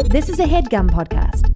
This is a HeadGum podcast.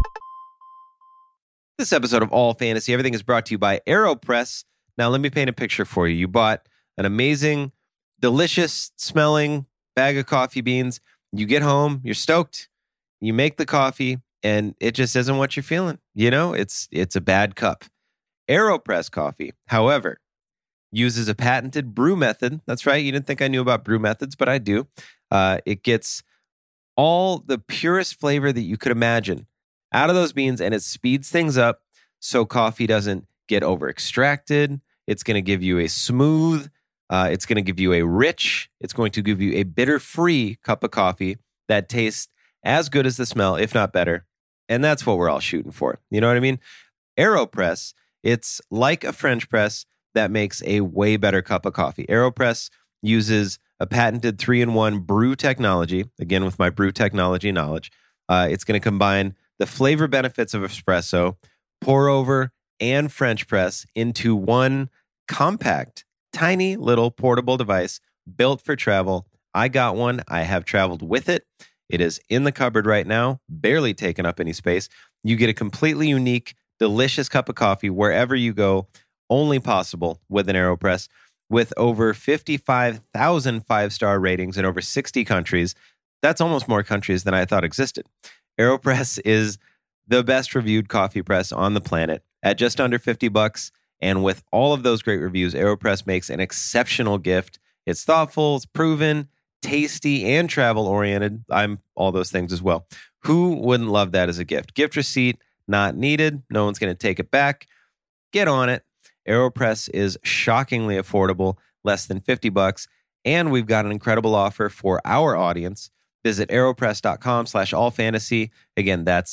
This episode of All Fantasy Everything is brought to you by AeroPress. Now, let me paint a picture for you. You bought an amazing, delicious smelling bag of coffee beans. You get home, you're stoked. You make the coffee, and it just isn't what you're feeling. You know, it's a bad cup. AeroPress coffee, however, uses a patented brew method. That's right. You didn't think I knew about brew methods, but I do. It gets all the purest flavor that you could imagine out of those beans, and it speeds things up so coffee doesn't get over extracted. It's going to give you a smooth, it's going to give you a rich, it's going to give you a bitter-free cup of coffee that tastes as good as the smell, if not better. And that's what we're all shooting for. You know what I mean? AeroPress, it's like a French press that makes a way better cup of coffee. AeroPress uses a patented 3-in-1 brew technology, again with my brew technology knowledge. It's going to combine the flavor benefits of espresso, pour over, and French press into one compact, tiny little portable device built for travel. I got one. I have traveled with it. It is in the cupboard right now, barely taking up any space. You get a completely unique, delicious cup of coffee wherever you go, only possible with an AeroPress. With over 55,000 five-star ratings in over 60 countries, that's almost more countries than I thought existed. AeroPress is the best reviewed coffee press on the planet at just under $50. And with all of those great reviews, AeroPress makes an exceptional gift. It's thoughtful, it's proven, tasty, and travel-oriented. I'm all those things as well. Who wouldn't love that as a gift? Gift receipt not needed. No one's going to take it back. Get on it. AeroPress is shockingly affordable, less than $50. And we've got an incredible offer for our audience. Visit aeropress.com/allfantasy. Again, that's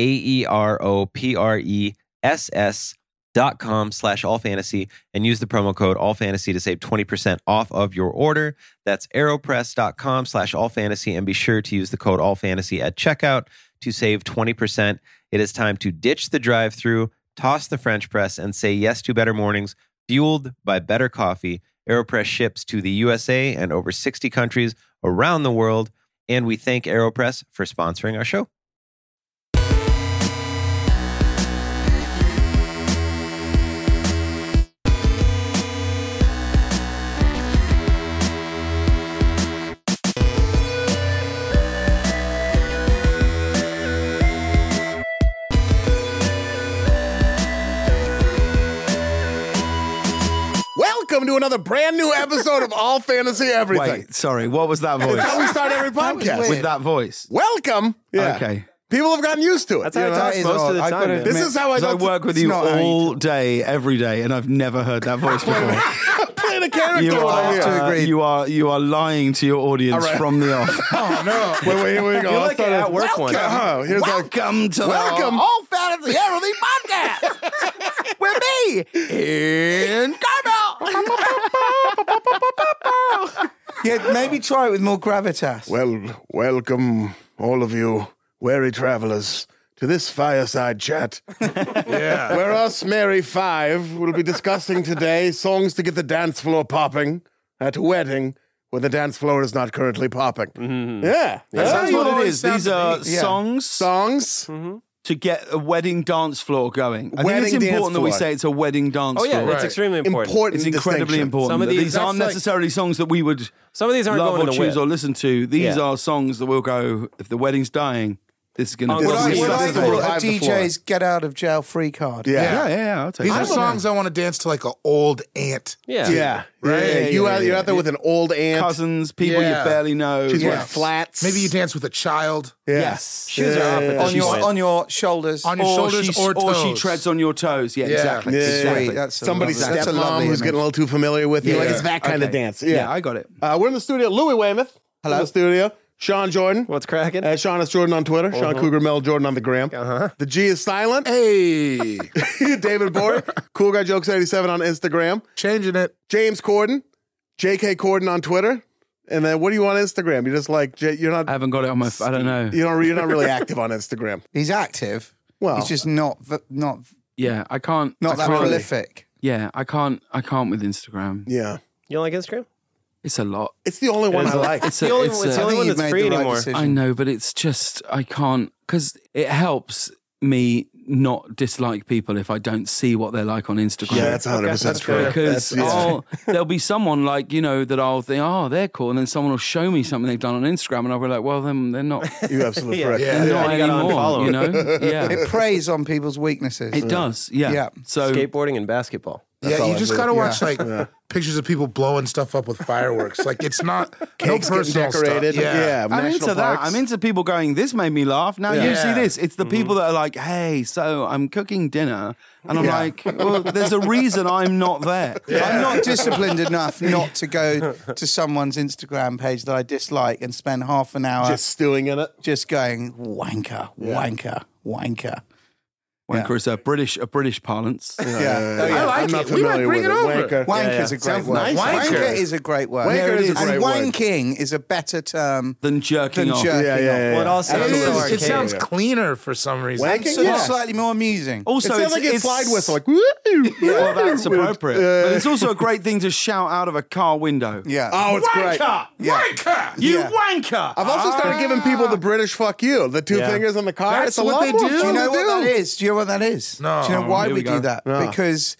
AeroPress.com/allfantasy and use the promo code allfantasy to save 20% off of your order. That's aeropress.com/allfantasy and be sure to use the code allfantasy at checkout to save 20%. It is time to ditch the drive-thru, toss the French press, and say yes to better mornings fueled by better coffee. AeroPress ships to the USA and over 60 countries around the world. And we thank AeroPress for sponsoring our show. Welcome to another brand new episode of All Fantasy Everything. Wait, sorry, what was that voice? That's how we start every podcast. With that voice? Welcome. Yeah. Okay. People have gotten used to it. That's how I talk most of the time. This is how I work with you all day, every day, and I've never heard that voice before. Playing a character. You are lying to your audience from the off. Oh no! Wait, here we go. You're like at work one. Welcome to Welcome. All Fantasy Everything podcast with me, Ian Carmel. Yeah, maybe try it with more gravitas. Well, welcome all of you, weary travelers, to this fireside chat. Yeah. Where us merry five will be discussing today songs to get the dance floor popping at a wedding where the dance floor is not currently popping. Mm-hmm. Yeah. That's what it is. These are songs Mm-hmm. to get a wedding dance floor going. I Wedding think it's dance important that we floor. say it's a wedding dance Oh, yeah, floor. it's extremely important. It's incredibly important. Some of These aren't necessarily songs that we would Some of these aren't love going or in the choose whip. or listen to. These are songs that we'll go, if the wedding's dying, this is going to be Would I- Would I This is call the a vibe before. DJ's get out of jail free card? Yeah. I'll take These that. are songs I want to dance to like an old aunt. Yeah. Yeah. Right? You're out there with an old aunt. Cousins, people Yeah. you barely know. She's wearing Yes. flats. Maybe you dance with a child Yeah. Yes. Shoes are off at On this your point. on your shoulders. on your shoulders or toes. Or she treads on your toes. Yeah, Yeah. exactly. Yeah. exactly. Sweet. That's a Somebody's lovely- that's a stepmom lovely who's image. getting a little too familiar with you. Yeah. Like it's that kind of Okay. dance. Yeah, I got it. We're in the studio. Louis Weymouth. Hello. In the studio. Sean Jordan. What's cracking? Sean is Jordan on Twitter. Sean Cougar Mel Jordan on the gram. The G is silent. Hey, David Bory. Cool Guy Jokes 87 on Instagram. changing it. James Corden. JK Corden on Twitter. And then what do you on Instagram? You're just like you're not. I haven't got it on my. I don't know. You're not really active on Instagram. He's active. Well, He's just not Yeah, I can't. that I can't- prolific. Yeah, I can't with Instagram. yeah. You don't like Instagram? It's a lot. It's the only one I like. It's the only it's one you've that's made free the right anymore. decision. I know, but it's just, I can't, because it helps me not dislike people if I don't see what they're like on Instagram. Yeah, that's 100% that's true. fair. Because there'll be someone like, that I'll think, oh, they're cool. And then someone will show me something they've done on Instagram. And I'll be like, well, then they're not, You're absolutely Yeah. correct. they're not you gotta anymore, unfollow. Yeah. It preys on people's weaknesses. It does, yeah. Yeah. So, Skateboarding and basketball. That's Yeah, all you I just do. gotta watch like pictures of people blowing stuff up with fireworks. Like it's not Cakes no getting personal decorated. stuff. Yeah, I'm national into that. parks. I'm into people going, this made me laugh. Now you Yeah. see this. It's the people that are like, hey, so I'm cooking dinner. And I'm like, well, there's a reason I'm not there. I'm not disciplined enough not to go to someone's Instagram page that I dislike and spend half an hour just stewing in it. just going wanker, wanker, wanker. Wanker is a British parlance. Yeah. I like I'm not it. We might familiar bring with it over. Wanker. Wanker's a great Sounds word. nice. Wanker is a great word. Wanker Yeah, it is a great and word. wanking is a better term Than jerking than off. jerking Yeah, yeah, off. yeah. Well, it all sounds It, so is, archaic. it sounds cleaner for some reason. Wanking? So Yeah. it's slightly more amusing. Also, It sounds like a slide whistle, like woo. well, that's appropriate. But it's also a great thing to shout out of a car window. Yeah. Oh, it's great. Wanker! Yeah. Wanker! You Yeah. wanker! I've also started giving people the British fuck you, the two Yeah. fingers on the car. That's it's a what lot they more do? fun Do you know to what that is? Do you know what that is? No. Do you know why Here we we do go. that? No. Because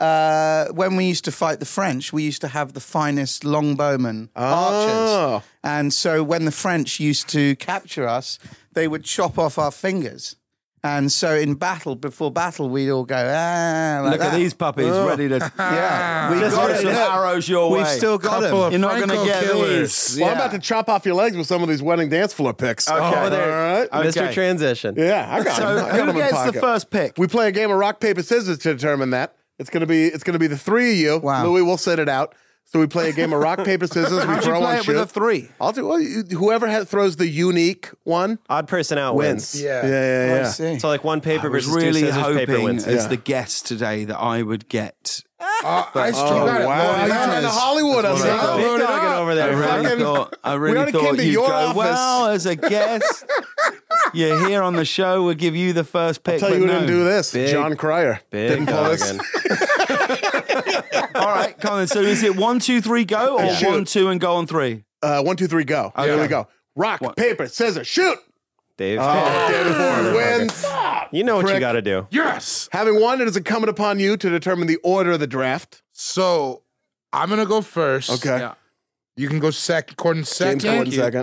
when we used to fight the French, we used to have the finest longbowmen archers. And so when the French used to capture us, they would chop off our fingers. And so in battle, before battle, we'd all go, like Look that. at these puppies ready to Yeah. We've just got get it. some arrows your way. We've still got Couple them. of You're not going to Franco get killers. these. Well, I'm about to chop off your legs with some of these wedding dance floor picks. Okay. All right. Mr. Okay. Transition. Yeah, I got So them. I got them who in gets the pocket. first pick? We play a game of rock, paper, scissors to determine that. It's gonna be the three of you. Wow. Louis will sit it out. So we play a game of rock, paper, scissors. We How'd you throw play on it with a shoot. 3? I'll do. Well, whoever throws the unique one Odd person out wins. Yeah. Yeah. I see. So like one paper I was versus really two scissors, paper hoping wins. as Yeah. the guest today that I would get. I still Oh got it. wow! Loaded You're up. trying to Hollywood us, That's what I huh? thought. Big Load it dogging up. over there. I really fucking- thought, I we really already came thought to you'd your go, office. well, as a guest, you're here on the show, we'll give you the first pick. Tell you but who no. didn't do this. Big- John Cryer Big didn't pull this. dogging. All right, come on. So is it 1, 2, 3, go, or Yeah. 1, 2, and go on 3? 1, 2, 3, go. Here we go. Rock, paper, scissors, shoot. Dave. David Ford wins. You know what you Prick. got to do. Yes. Having won, it is incumbent upon you to determine the order of the draft. So I'm gonna go first. Okay. Yeah. You can go second. Gordon second. James Corden second.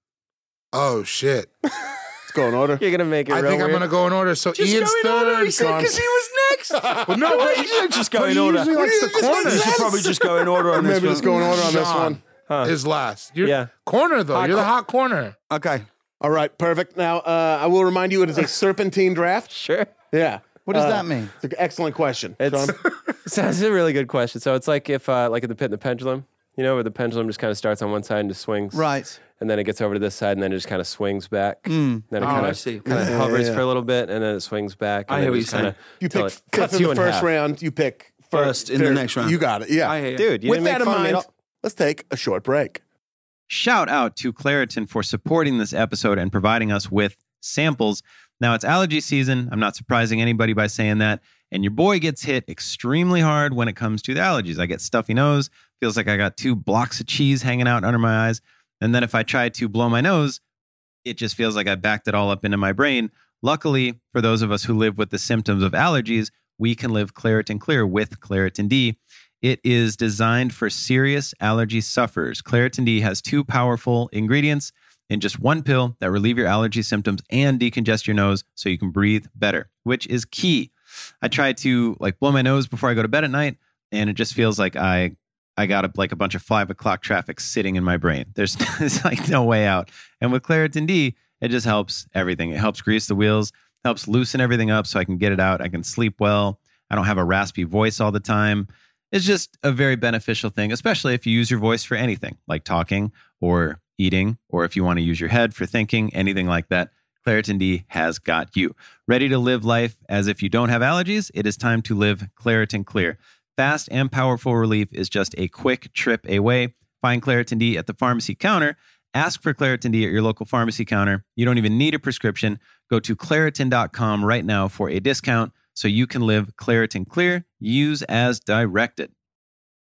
Oh shit. Let's go in order. You're going to make it I real think I'm weird. gonna go in order. So Just Ian's go in order, third. he said, because he was next. Well, no, but You should just go but in he order. usually likes the This makes corner. You should probably just go in order on this Maybe one. just go in order on this Sean one. is last. You're Yeah. corner though. You're the hot corner. Okay. All right, perfect. Now, I will remind you it is a serpentine draft. Sure. Yeah. What does that mean? It's an excellent question. It's Sean? That's a really good question. So it's like if, like at the pit and the pendulum, where the pendulum just kind of starts on one side and just swings. Right. And then it gets over to this side and then it just kind of swings back. Then it kind I of see. hovers for a little bit and then it swings back. And I then hear what just you're saying. You till pick it fifth cuts in you the in first half. round. You pick First in the third. next round. You got it. Yeah. I hear you. Dude, you With didn't make that in fun of me mind, at all. let's take a short break. Shout out to Claritin for supporting this episode and providing us with samples. Now, it's allergy season. I'm not surprising anybody by saying that. And your boy gets hit extremely hard when it comes to the allergies. I get stuffy nose. Feels like I got 2 blocks of cheese hanging out under my eyes. And then if I try to blow my nose, it just feels like I backed it all up into my brain. Luckily, for those of us who live with the symptoms of allergies, we can live Claritin Clear with Claritin D. It is designed for serious allergy sufferers. Claritin D has 2 powerful ingredients in just 1 pill that relieve your allergy symptoms and decongest your nose so you can breathe better, which is key. I try to blow my nose before I go to bed at night, and it just feels like I got a bunch of 5 o'clock traffic sitting in my brain. There's no way out. And with Claritin D, it just helps everything. It helps grease the wheels, helps loosen everything up so I can get it out. I can sleep well. I don't have a raspy voice all the time. It's just a very beneficial thing, especially if you use your voice for anything, like talking or eating, or if you want to use your head for thinking, anything like that. Claritin D has got you. Ready to live life as if you don't have allergies? It is time to live Claritin Clear. Fast and powerful relief is just a quick trip away. Find Claritin D at the pharmacy counter. Ask for Claritin D at your local pharmacy counter. You don't even need a prescription. Go to Claritin.com right now for a discount so you can live Claritin Clear. Use as directed.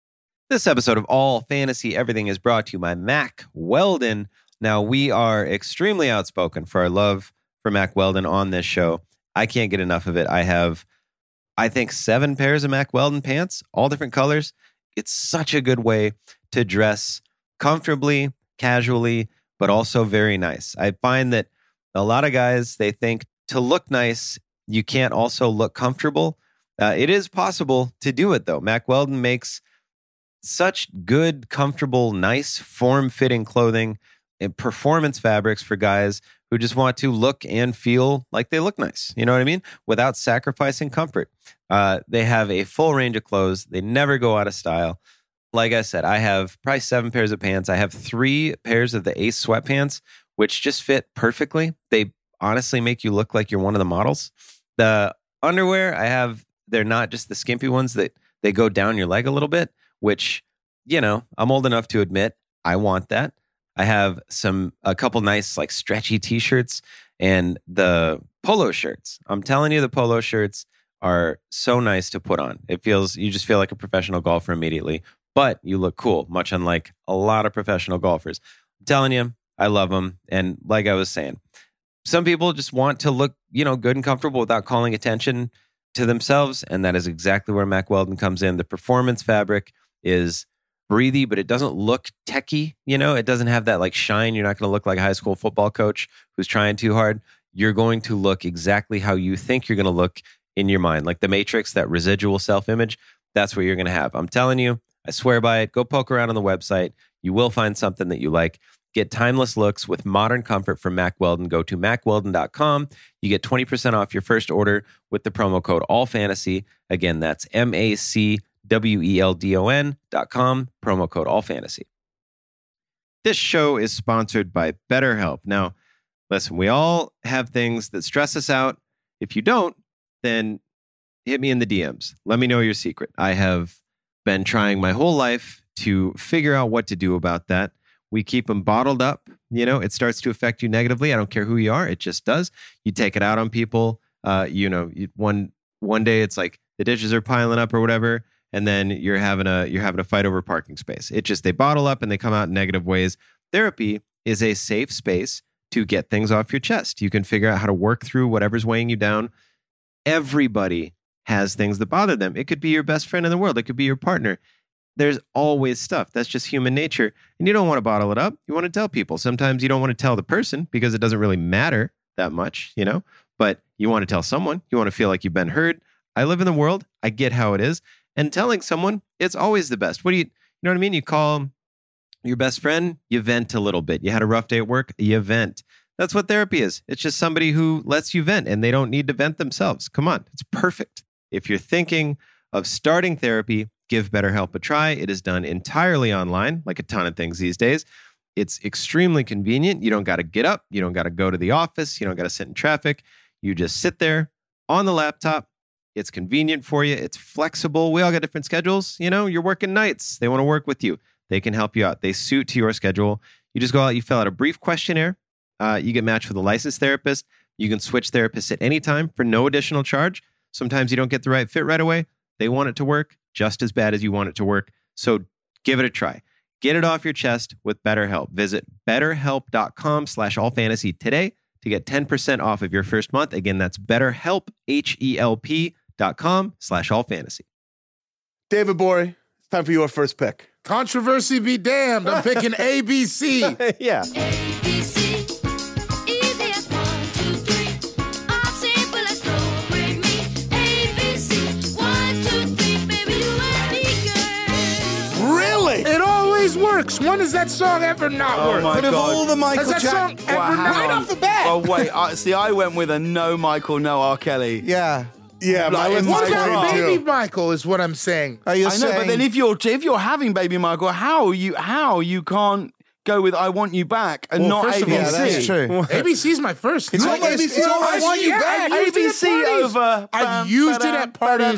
This episode of All Fantasy Everything is brought to you by Mack Weldon. Now, we are extremely outspoken for our love for Mack Weldon on this show. I can't get enough of it. I have, I think, 7 pairs of Mack Weldon pants, all different colors. It's such a good way to dress comfortably, casually, but also very nice. I find that a lot of guys, they think to look nice, you can't also look comfortable. It is possible to do it, though. Mack Weldon makes such good, comfortable, nice, form-fitting clothing and performance fabrics for guys who just want to look and feel like they look nice. You know what I mean? Without sacrificing comfort. They have a full range of clothes. They never go out of style. Like I said, I have probably 7 pairs of pants. I have 3 pairs of the Ace sweatpants, which just fit perfectly. They honestly make you look like you're one of the models. The underwear I have, they're not just the skimpy ones that they go down your leg a little bit, which, you know, I'm old enough to admit I want that. I have a couple nice like stretchy t-shirts and the polo shirts. I'm telling you, the polo shirts are so nice to put on. You just feel like a professional golfer immediately, but you look cool, much unlike a lot of professional golfers. I'm telling you, I love them. And like I was saying, some people just want to look, good and comfortable without calling attention to themselves. And that is exactly where Mack Weldon comes in. The performance fabric is breathy, but it doesn't look techie. It doesn't have that like shine. You're not going to look like a high school football coach who's trying too hard. You're going to look exactly how you think you're going to look in your mind. Like the Matrix, that residual self-image, that's what you're going to have. I'm telling you, I swear by it. Go poke around on the website. You will find something that you like. Get timeless looks with modern comfort from Mack Weldon. Go to mackweldon.com. You get 20% off your first order with the promo code ALLFANTASY. Again, that's MACWELDON.com, promo code ALLFANTASY. This show is sponsored by BetterHelp. Now, listen, we all have things that stress us out. If you don't, then hit me in the DMs. Let me know your secret. I have been trying my whole life to figure out what to do about that. We keep them bottled up. It starts to affect you negatively. I don't care who you are. It just does. You take it out on people. One day it's like the dishes are piling up or whatever, and then you're having a fight over parking space. They bottle up and they come out in negative ways. Therapy is a safe space to get things off your chest. You can figure out how to work through whatever's weighing you down. Everybody has things that bother them. It could be your best friend in the world. It could be your partner. There's always stuff. That's just human nature. And you don't want to bottle it up. You want to tell people. Sometimes you don't want to tell the person because it doesn't really matter that much, but you want to tell someone. You want to feel like you've been heard. I live in the world. I get how it is. And telling someone, it's always the best. You know what I mean? You call your best friend, you vent a little bit. You had a rough day at work, you vent. That's what therapy is. It's just somebody who lets you vent and they don't need to vent themselves. Come on, it's perfect. If you're thinking of starting therapy, give BetterHelp a try. It is done entirely online, like a ton of things these days. It's extremely convenient. You don't got to get up. You don't got to go to the office. You don't got to sit in traffic. You just sit there on the laptop. It's convenient for you. It's flexible. We all got different schedules. You're working nights. They want to work with you. They can help you out. They suit to your schedule. You just go out, you fill out a brief questionnaire. You get matched with a licensed therapist. You can switch therapists at any time for no additional charge. Sometimes you don't get the right fit right away. They want it to work just as bad as you want it to work. So give it a try. Get it off your chest with BetterHelp. Visit betterhelp.com/allfantasy today to get 10% off of your first month. Again, that's BetterHelp, HELP.com/allfantasy. David Bory, it's time for your first pick. Controversy be damned. I'm picking ABC. Yeah. ABC, easy as 1, 2, 3. I'm simple as slow, break me. ABC, 1, 2, 3, baby, you and me, girl. Really? It always works. When has that song ever not worked? my But of God. all the Michael Has that song Jackson, ever not right off the bat. Oh, wait. I went with a no Michael, no R. Kelly. Yeah. Yeah, my Like, list What is about great, Baby too. Michael is what I'm saying. Are you I know, saying, but then if you're having Baby Michael, how you can't go with I Want You Back and Well, not first ABC? of all, yeah, that's true. ABC's my first. It's I almost- guess- it's almost- I want you back. I've used it at ABC parties. over. I've used it at parties.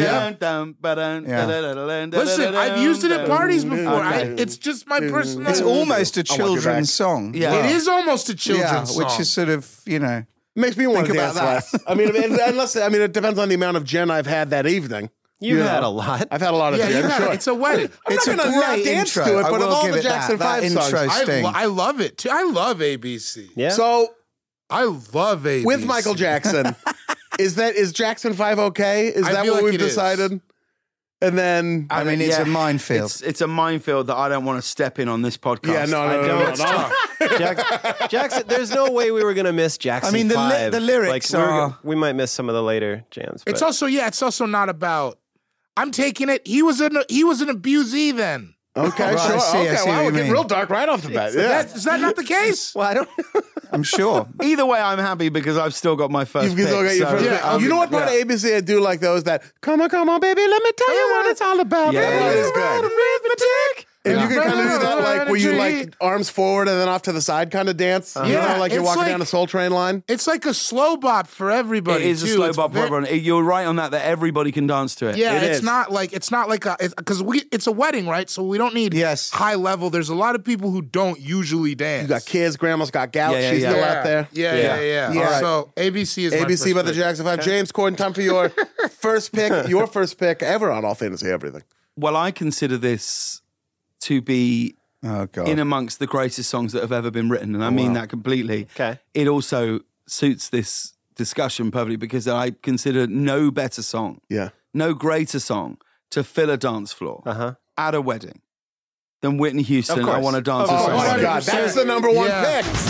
Listen, I've used it at parties before. Okay. It's just my personal. It's almost a I want you back. children's song. Yeah. It is almost a children's song. which is sort of, Makes me want to Think dance about less. I mean, it depends on the amount of gin I've had that evening. You You had know. a lot. I've had a lot of Yeah, tea, you I'm got sure. it. It's a wedding. I'm It's not a going to not great dance intro. to it, I but of will all give the it that. Jackson That 5 intro songs. sting. I love it too. I love ABC. Yeah. So I love ABC. with Michael Jackson, is Jackson 5 okay? Is I that feel what like we've it is. decided? And then I mean, it's Yeah. a minefield. It's a minefield that I don't want to step in on this podcast. yeah, no. Jackson, there's no way we were going to miss Jackson I mean, the 5. lyrics are- we might miss some of the later jams. It's but- it's also not about. I'm taking it. He was an abusee then. Okay, Right, sure. I see Okay, what wow, you we're getting mean. real dark right off the bat. Yeah. Is that not the case? Well, I don't. I'm sure. Either way, I'm happy because I've still got my first You've pick. still got your so- first yeah, pick. You know what part of ABC I do like though is that come on, baby, let me tell you what it's all about. Yeah, That one yeah. is good. Arithmetic. And Yeah. you can kind of do that like where you Energy. like arms forward and then off to the side kind of dance. You Yeah, know, like you're it's walking like- down a Soul Train line. It's like a slow bop for everybody. It is a too. slow It's bop for ve- everyone. You're right on that everybody can dance to it. Yeah, It it's is. not like because it's a wedding, right? So we don't need Yes. high level. There's a lot of people who don't usually dance. You got kids, grandma's got gout. Yeah, She's yeah, still yeah. out there. Yeah. All right. So ABC is ABC by my the first pick. Jackson 5. James Corden, time for your first pick. Your first pick ever on All Fantasy Everything. Well, I consider this to be Oh, God. in amongst the greatest songs that have ever been written, and I mean that completely. Okay. It also suits this discussion perfectly because I consider no better song, Yeah. no greater song to fill a dance floor at a wedding than Whitney Houston. Of course. I want to dance Of with Oh, course. my somebody. God. That's the number one Yeah. pick.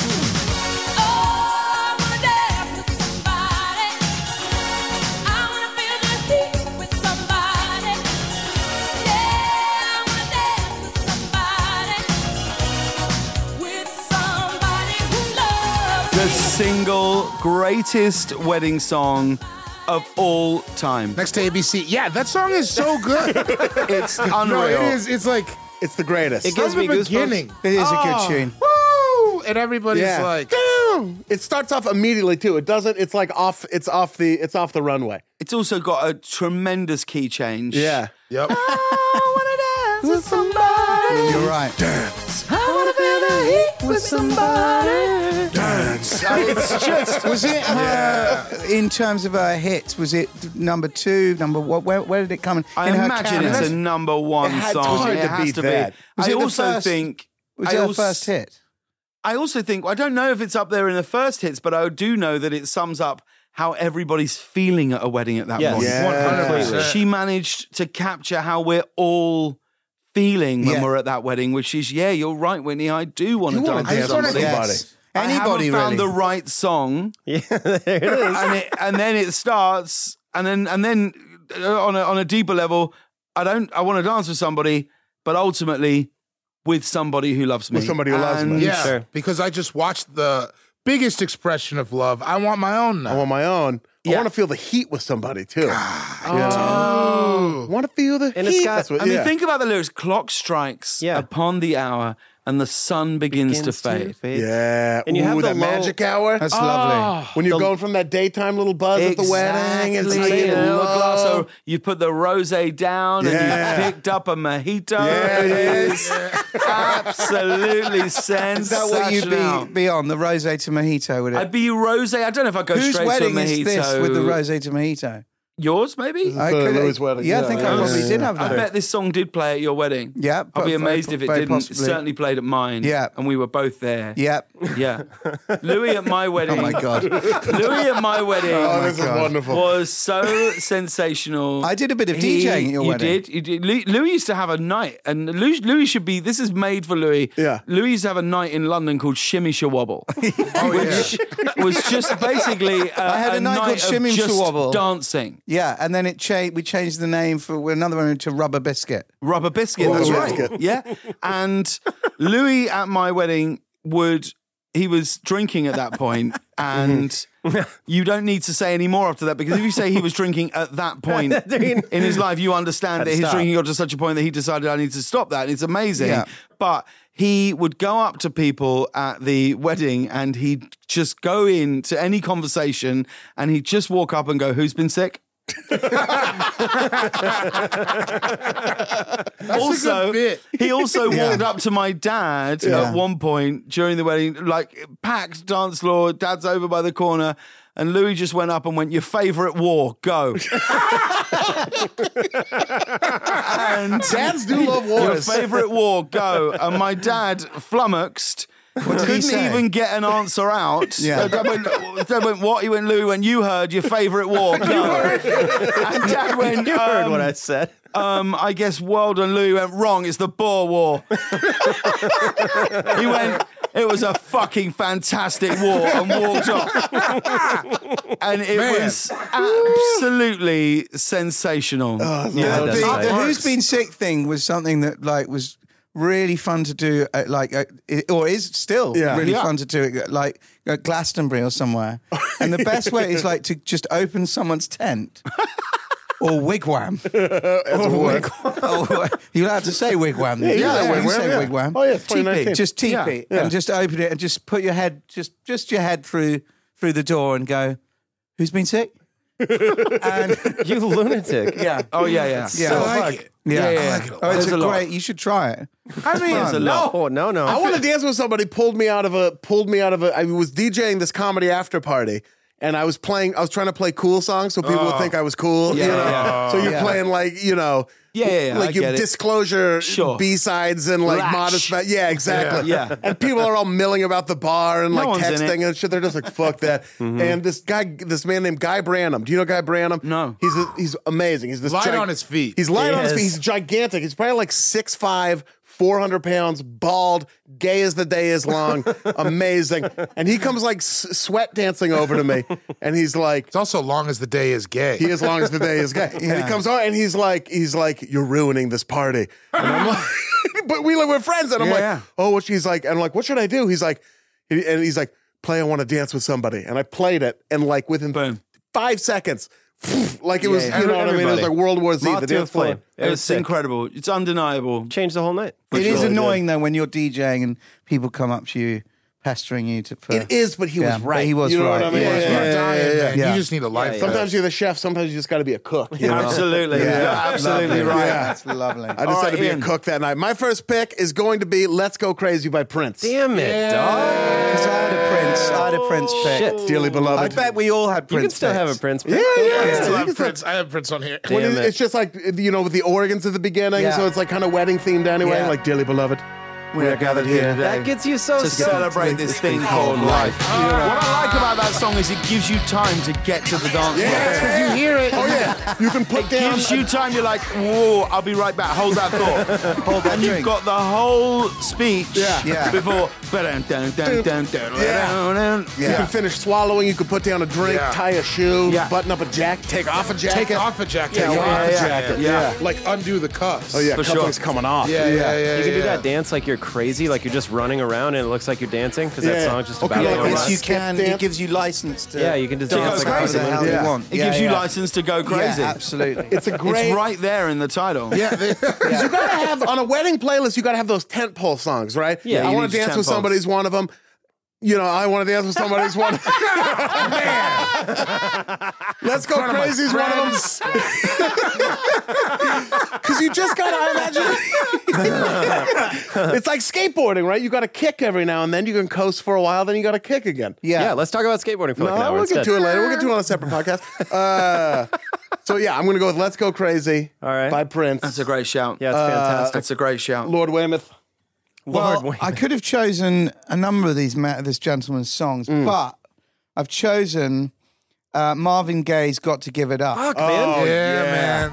I wanna dance with somebody. I wanna feel the heat with somebody. Yeah, I wanna dance with somebody who loves The me. single greatest wedding song of all time. Next to ABC. Yeah, that song is so good. It's No, unreal. it is. It's like It's the greatest. It gives from me the goosebumps. beginning. It is a Oh. good tune. Woo! And everybody's Yeah. like, It starts off immediately too. It doesn't. It's like off. It's off the runway. It's also got a tremendous key change. Yeah. yep. You're right. It's just. Was it her, in terms of her hits, was it number 2, number what? Where did it come in? I in her imagine it's canon? a number one It had to song. be It to has beat to that. be. Was I it the also first- think Was I it her also- first hit? I also think I don't know if it's up there in the first hits, but I do know that it sums up how everybody's feeling at a wedding at that Yes. moment. Yeah. 100%. She managed to capture how we're all feeling when Yeah. we're at that wedding, which is, yeah, you're right, Whitney. I do want to You wanna dance with dance with somebody. somebody. Yes. I Anybody haven't found really. the right song, Yeah, there it is. and then it starts, and then on a deeper level, I want to dance with somebody, but ultimately with somebody who loves me. With somebody who loves me. And Yeah, Sure. because I just watched the biggest expression of love. I want my own now. I want my own. I Yeah. want to feel the heat with somebody too. Oh. I want to feel the And heat. it's got- That's what, I mean, yeah. think about the lyrics. Clock strikes Yeah. upon the hour, and the sun begins to fade. Yeah. And you have Ooh, the that low- magic hour. That's lovely. When you're going from that daytime little buzz at the wedding. It's Exactly. like A little low. glass of- you put the rosé down Yeah. and you picked up a mojito. Yeah, It yeah. is absolutely sensational. Is that what you'd be on, the rosé to mojito, would it? I'd be rosé. I don't know if I go Whose straight wedding to a is mojito. this with the rosé to mojito? Yours, maybe? I could- Louis' wedding. Yeah, I think I Yeah. probably did have I that. bet this song did play at your wedding. Yeah, I'll but be very- amazed if it very didn't. It possibly. certainly played at mine. Yeah. And we were both there. Yep. Yeah. Louis at my wedding. Oh my God. Louis at my wedding Oh, this is God. wonderful. was so sensational. I did a bit of DJing at your wedding. You did. Louis used to have a night, and Louis should be. This is made for Louis. Yeah. Louis used to have a night in London called Shimmy Shawobble, Oh, which was just basically I had a night called of Shimmy just Shawobble. dancing. Yeah, and then we changed the name for another one to Rubber Biscuit. Rubber biscuit. Rubber That's right. biscuit. Yeah. And Louis at my wedding he was drinking at that point, and you don't need to say any more after that, because if you say he was drinking at that point in his life, you understand that his stop. drinking got to such a point that he decided I need to stop that. And it's amazing. Yeah. But he would go up to people at the wedding and he'd just go into any conversation and he'd just walk up and go, "Who's been sick?" a good bit. He also walked up to my dad Yeah. at one point during the wedding, like packed dance floor, dad's over by the corner, and Louis just went up and went, "Your favourite war, go." And Dads do love your wars. favourite war, go. And my dad flummoxed. did he Couldn't say? even get an answer out. Yeah. Dad went, what? He went, Louis, when you heard your favourite war, go. And Dad went, You heard what I said. I guess well done, Louis. Went, wrong, it's the Boer War. He went, it was a fucking fantastic war, and walked off. And it was absolutely sensational. Yeah, The that's nice. Who's Been Sick thing was something that like was really fun to do or is still really fun to do at Glastonbury or somewhere. And the best way is like to just open someone's tent. Or wigwam. You're allowed to say wigwam. Yeah, you say yeah. wigwam. Oh, yeah, it's 2019. Just teepee. Yeah. And just open it and just put your head, just your head through the door and go, who's been sick? And You lunatic. yeah. Oh, yeah. Yeah. I like it. Yeah. I like it a lot. Oh, it's There's a a lot. great, you should try it. I mean, No. I want to dance with somebody. Pulled me out of a. I was DJing this comedy after party, and I was trying to play cool songs so people would think I was cool. Yeah, you know? yeah. So you're Yeah. playing like Yeah, like I your get it. Disclosure Sure. B-sides and like Latch. modest. Yeah, exactly. Yeah. And people are all milling about the bar and No like one's in texting it. and shit. They're just like, fuck that. And this man named Guy Branum. Do you know Guy Branum? No. He's amazing. He's this Light on his feet. He's light He on his is. feet. He's gigantic. He's probably like 6'5", 400 pounds, bald, gay as the day is long, amazing. And he comes like sweat dancing over to me, and he's like, It's also long as the day is gay. he as long as the day is gay. And he comes on and he's like, you're ruining this party. And I'm like, but we're friends. And I'm like, oh, what? He's like, and I'm like, what should I do? He's like, play I Want to Dance with Somebody. And I played it, and like within Boom. 5 seconds, like it was, yeah. you know what I mean? It was Everybody. like World War Z. Moth The to a dance floor. flame. It was It's sick. incredible. It's undeniable. Changed the whole night. It is sure. annoying though when you're DJing and people come up to you, pestering you for. It is, but he Yeah, was but right. he was you know right. what I mean? He was You're right. dying, man. yeah. You just need a life. yeah. Sometimes you're the chef. Sometimes you just got to be a cook. You know? Absolutely. You're absolutely right. That's lovely. I decided All right, to be Ian. a cook that night. My first pick is going to be "Let's Go Crazy" by Prince. Damn it, dog. Because I had a Prince pick. Shit. Dearly I beloved. bet we all had You Prince can still have a picks. Prince. Yeah, pick. yeah, I yeah. still You have can Prince. I have Prince on here. When Damn it. it's just like, with the organs at the beginning, Yeah. so it's like kind of wedding themed anyway, Yeah. like "Dearly Beloved." We are gathered here. That gets you so to stoked. celebrate this thing called life. What I like about that song is it gives you time to get to the dance floor. Yeah, You hear it. Oh yeah, you can put It down. gives you time. You're like, whoa, I'll be right back. Hold that thought. Hold that And you've drink. got the whole speech Yeah. before. You can finish swallowing. You can put down a drink, Yeah. tie a shoe, Yeah. button up a jacket, take off a jacket. Take off a jacket. Take Take off off a a jacket. Yeah. Like undo the cuffs. Oh yeah, For cufflink's sure. coming off. Yeah. You can do that dance like you're crazy, like you're just running around and it looks like you're dancing because that Yeah. song's just Okay, about like all this, that. You Skip can. dance. It gives you license to. Yeah, you can just To dance go like crazy. a the hell lunatic. you want. It Yeah, gives you yeah. license to go crazy. Yeah, absolutely. It's a great. It's right there in the title. Yeah. You gotta have on a wedding playlist. You gotta have those tentpole songs, right? Yeah, I you want to need dance with tentpoles. somebody's one of them. You know, I want to dance with somebody's one. Let's Go Crazy's one of them. Because you just gotta, I imagine. It's like skateboarding, right? You got to kick every now and then. You can coast for a while, then you got to kick again. Yeah, let's talk about skateboarding for like an hour we'll instead. get to it later. We'll get to it on a separate podcast. So yeah, I'm gonna go with "Let's Go Crazy" All right. by Prince. That's a great shout. Yeah, it's fantastic. That's a great shout. Lord Weymouth. Well, I could have chosen a number of this gentleman's songs, but I've chosen Marvin Gaye's "Got to Give It Up." Fuck, man. Yeah, man.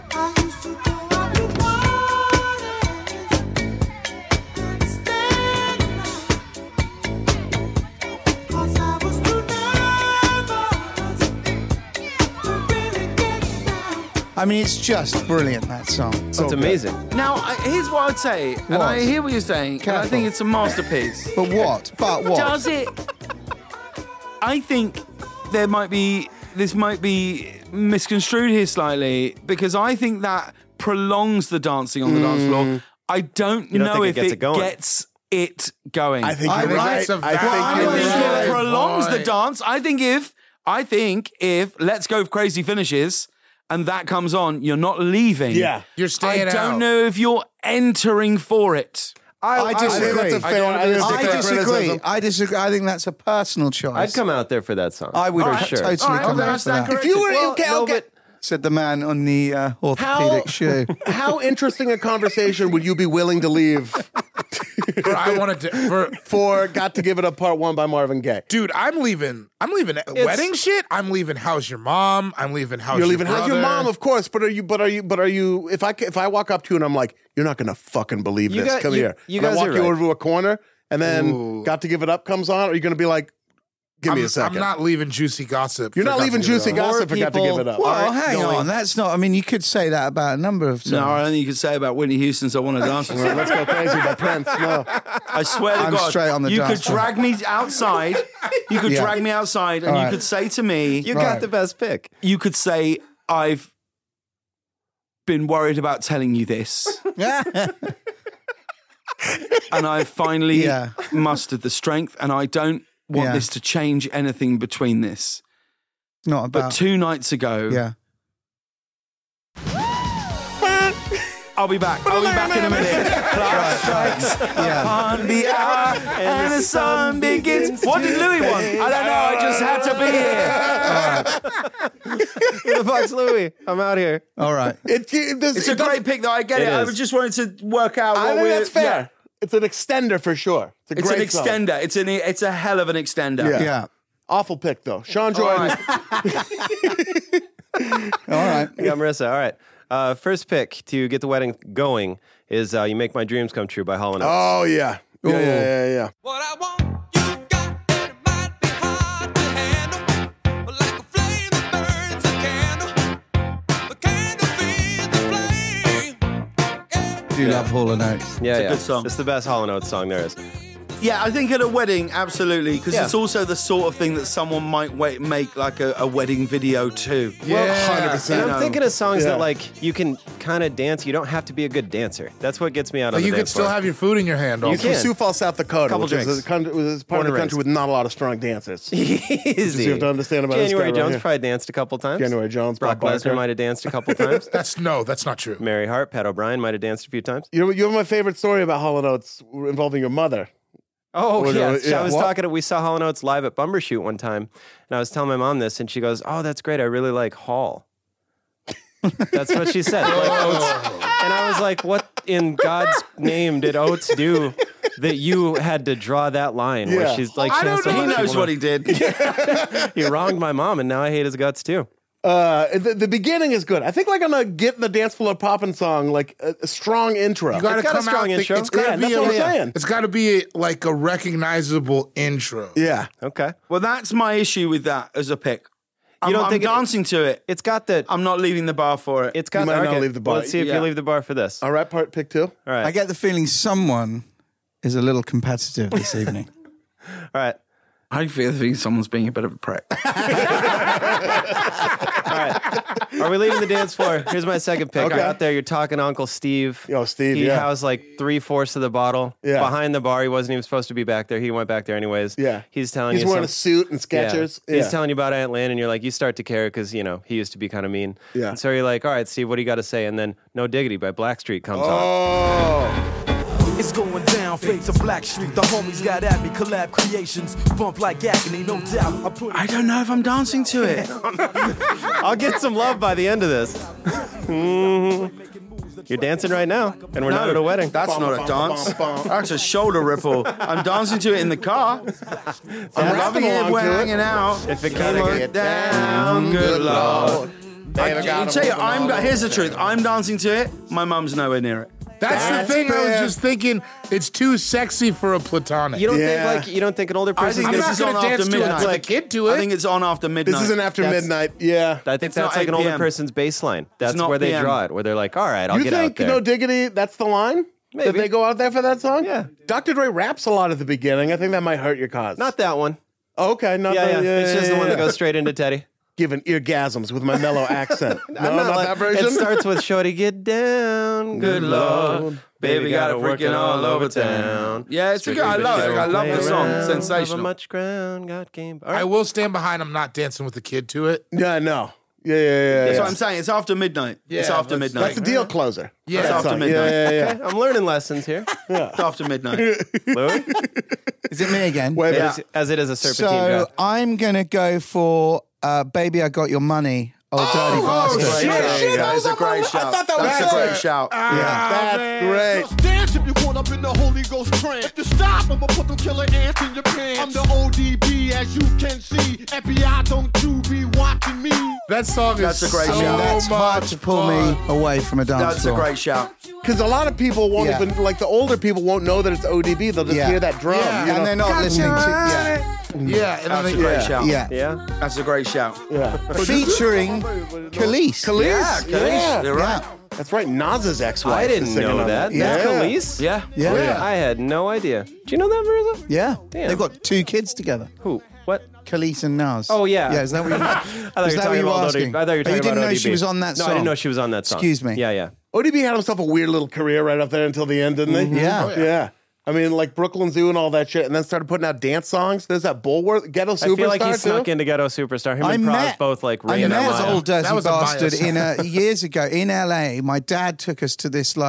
I mean, it's just brilliant, that song. It's amazing. Now, here's what I'd say, and What? I hear what you're saying, and I Careful. think it's a masterpiece. But what? Does it? I think this might be misconstrued here slightly because I think that prolongs the dancing on the dance floor. I don't You don't know think if it gets it going? gets it going. I think I you're think right. it's a I I think think you're valid right. it prolongs the point. dance. I think if Let's Go Crazy finishes and that comes on, you're not leaving. Yeah. You're staying I don't out. know if you're entering for it. I disagree. that's a fair- I disagree. criticism. I disagree. I think that's a personal choice. I'd come out there for that song. I would for sure. totally come out for that. If you were okay, Said the man on the orthopedic shoe. How interesting a conversation would you be willing to leave I wanted to. for "Got to Give It Up" Part 1 by Marvin Gaye? Dude, I'm leaving wedding shit. I'm leaving How's Your Mom? I'm leaving How's You're Your leaving. How's your Brother? mom? Of course, but are you? If I walk up to you and I'm like, you're not gonna fucking believe You this. got- Come you- here. you And I guys walk are you right. over to a corner, and then Ooh. "Got to Give It Up" comes on. Are you gonna be like, give me a second? I'm not leaving Juicy Gossip. You're for not Got to leaving Give It Juicy Up. Gossip for "Got to people Give It Up." Well, hang on. That's not. I mean, you could say that about a number of songs. No, I don't think you could say about Whitney Houston's "I Want to Dance with You." Let's Go Crazy by Prince. No. I swear to I'm God, straight on the you dance could floor. drag me outside. You could Yeah. drag me outside, and All you right. could say to me, You Right. got the best pick. you could say, "I've been worried about telling you this, and I've finally Yeah. mustered the strength, and I don't want Yeah. this to change anything between this." It's not But about. 2 nights ago, Yeah. I'll be back. I'll be back in a minute. Clock strikes Yeah. upon the hour, and the sun begins. What did Louis want? I don't know. I just had to be here. Who the fuck's Louis? I'm out here. All right. It's a great pick, though. I get it. I is. was just wanting to work out. I what think we're, that's fair. yeah. It's an extender for sure. It's It's a an great song. extender. It's a hell of an extender. Yeah. Yeah. Awful pick though, Sean All Jordan. right. All right. I got Marissa. All right. First pick to get the wedding going is "You Make My Dreams Come True" by Hall & Oates. Oh yeah, yeah. What I want, you got, and it might be hard to handle. But like a flame that burns a candle, the candle feeds the flame. Do love Hall & Oates. Yeah, a yeah. good song. It's the best Hall & Oates song there is. Yeah, I think at a wedding, absolutely, because Yeah. it's also the sort of thing that someone might make like a wedding video too. Well, And 100%. I'm thinking of songs Yeah. that like you can kind of dance. You don't have to be a good dancer. That's what gets me out But of the you could dance still floor. have your food in your hand. He's Also. from can. Sioux Falls, South Dakota, Couple which is drinks. a country, is part Born of the and country raised. with not a lot of strong dancers. Easy. You have to understand about this January guy right Jones here. probably danced a couple times. January Jones, Brock Bob Lesnar Barker. might have danced a couple times. That's not true. Mary Hart, Pat O'Brien might have danced a few times. You know my favorite story about Hall & Oates involving your mother. Oh, Or yeah. yeah, I was what? talking we saw Hall & Oates live at Bumbershoot one time, and I was telling my mom this, and she goes, "Oh, that's great. I really like Hall." That's what she said. Like Oates. And I was like, what in God's name did Oates do that you had to draw that line where Yeah. she's like, I she has don't so know. He much knows people what he did. He wronged my mom, and now I hate his guts too. The beginning is good. I think like on a Get the Dance Floor Poppin' song, like a strong intro. You gotta It's got a come strong out. intro. It's gotta Yeah, be that's a, what I'm saying. It's gotta be like a recognizable intro. Yeah. Okay. Well, that's my issue with that as a pick. I'm don't think it- dancing to it. It's got the. I'm not leaving the bar for it. It's got You might the. not okay, leave the bar. Let's see if Yeah. you leave the bar for this. All right, pick 2. All right. I get the feeling someone is a little competitive this evening. All right. I feel someone's being a bit of a prick. Are we leaving the dance floor? Here's my second pick. Okay. You're out there, you're talking to Uncle Steve. Yo, Steve, He yeah. housed like 3/4 of the bottle Yeah. behind the bar. He wasn't even supposed to be back there. He went back there anyways. Yeah. He's telling He's you wearing a some- suit and Yeah. Skechers. He's telling you about Aunt Lynn, and you're like, you start to care because, you know, he used to be kind of mean. Yeah. And so you're like, all right, Steve, what do you got to say? And then No Diggity by Blackstreet comes on. Oh. It's going down, fade to Black Street. The homies got at me, collab creations, bump like agony, no doubt. I don't know if I'm dancing to it. I'll get some love by the end of this. You're dancing right now, and we're not at a wedding. That's not a dance. That's a shoulder ripple. I'm dancing to it in the car. I'm loving it if along we're to it. hanging out. If it came on, Get down, good Lord. David I got him tell you, with the here's the truth. I'm dancing to it. My mum's nowhere near it. That's the thing. I was just thinking, it's too sexy for a platonic. you don't Yeah. think an older I person's think I'm this not is gonna on after dance to it midnight. with a kid to it. I think it's on after midnight. This is an after That's- midnight. Yeah. I think It's that's not like an 8 older PM. person's baseline. That's not where they PM. draw it, where they're like, all right, I'll You get out think there. No Diggity, that's the line? That Maybe. they go out there for that song? Yeah. Dr. Dre raps a lot at the beginning. I think that might hurt your cause. Not that one. Oh, okay. Not Yeah, the, yeah. It's just the one that yeah. goes straight into Teddy. Giving eargasms with my mellow accent. No, I'm not like- that version. It starts with Shorty, get down, good Lord. Baby got it working all over town. Yeah, it's a good. I love it. I love the song. Sensational. Much ground got game. All I right. will stand behind. I'm not dancing with the kid to it. Yeah, no. Yeah. That's what I'm saying. It's after midnight. It's after midnight. That's the deal closer. Yeah. It's after That's midnight. Yeah. Okay, I'm learning lessons here. It's after midnight. Louis? Is it me again? Wait, Yeah. As it is a serpentine So draft. I'm gonna go for Baby I Got Your Money. Dirty bastard. That is a great shout. That's a great shout. That's great. Just dance if you want up in the Holy Ghost trance. If you stop, I'ma put them killer ants in your pants. I'm the ODB, as you can see. FBI, don't you be watching me. That song That's is a great so shout. That's hard much to pull fun. me away from a dance That's a floor. great shout. Because a lot of people won't Yeah. even, like the older people won't know that it's ODB. They'll just Yeah. hear that drum. Yeah. you know? And they're not listening to Yeah, and That's a then great Yeah. shout. yeah. Yeah. That's a great shout. Featuring Khalees. Yeah, Khalees. You're right. That's right. Nas's ex-wife. I is didn't singing know on that. it. That's Yeah. Khalees? Yeah. Yeah. I had no idea. Do you know that, Marissa? Yeah. Damn. They've got 2 kids together. Who? What? Khalees and Nas. Oh, yeah. Yeah, is that what you I thought Is you were that talking what you were about asking? ODB. I thought you were Oh, talking you didn't about know ODB. she was on that No, I song? didn't know she was on that song. Excuse me. Yeah. ODB had himself a weird little career right up there until the end, didn't he? Yeah. Yeah. I mean, like Brooklyn Zoo and all that shit, and then started putting out dance songs. There's that Bulworth, Ghetto Superstar, I feel like he too. snuck into Ghetto Superstar. Him I and Pras met both like I ran met that this line. old dirty That was a bastard bias. years ago in LA. My dad took us to this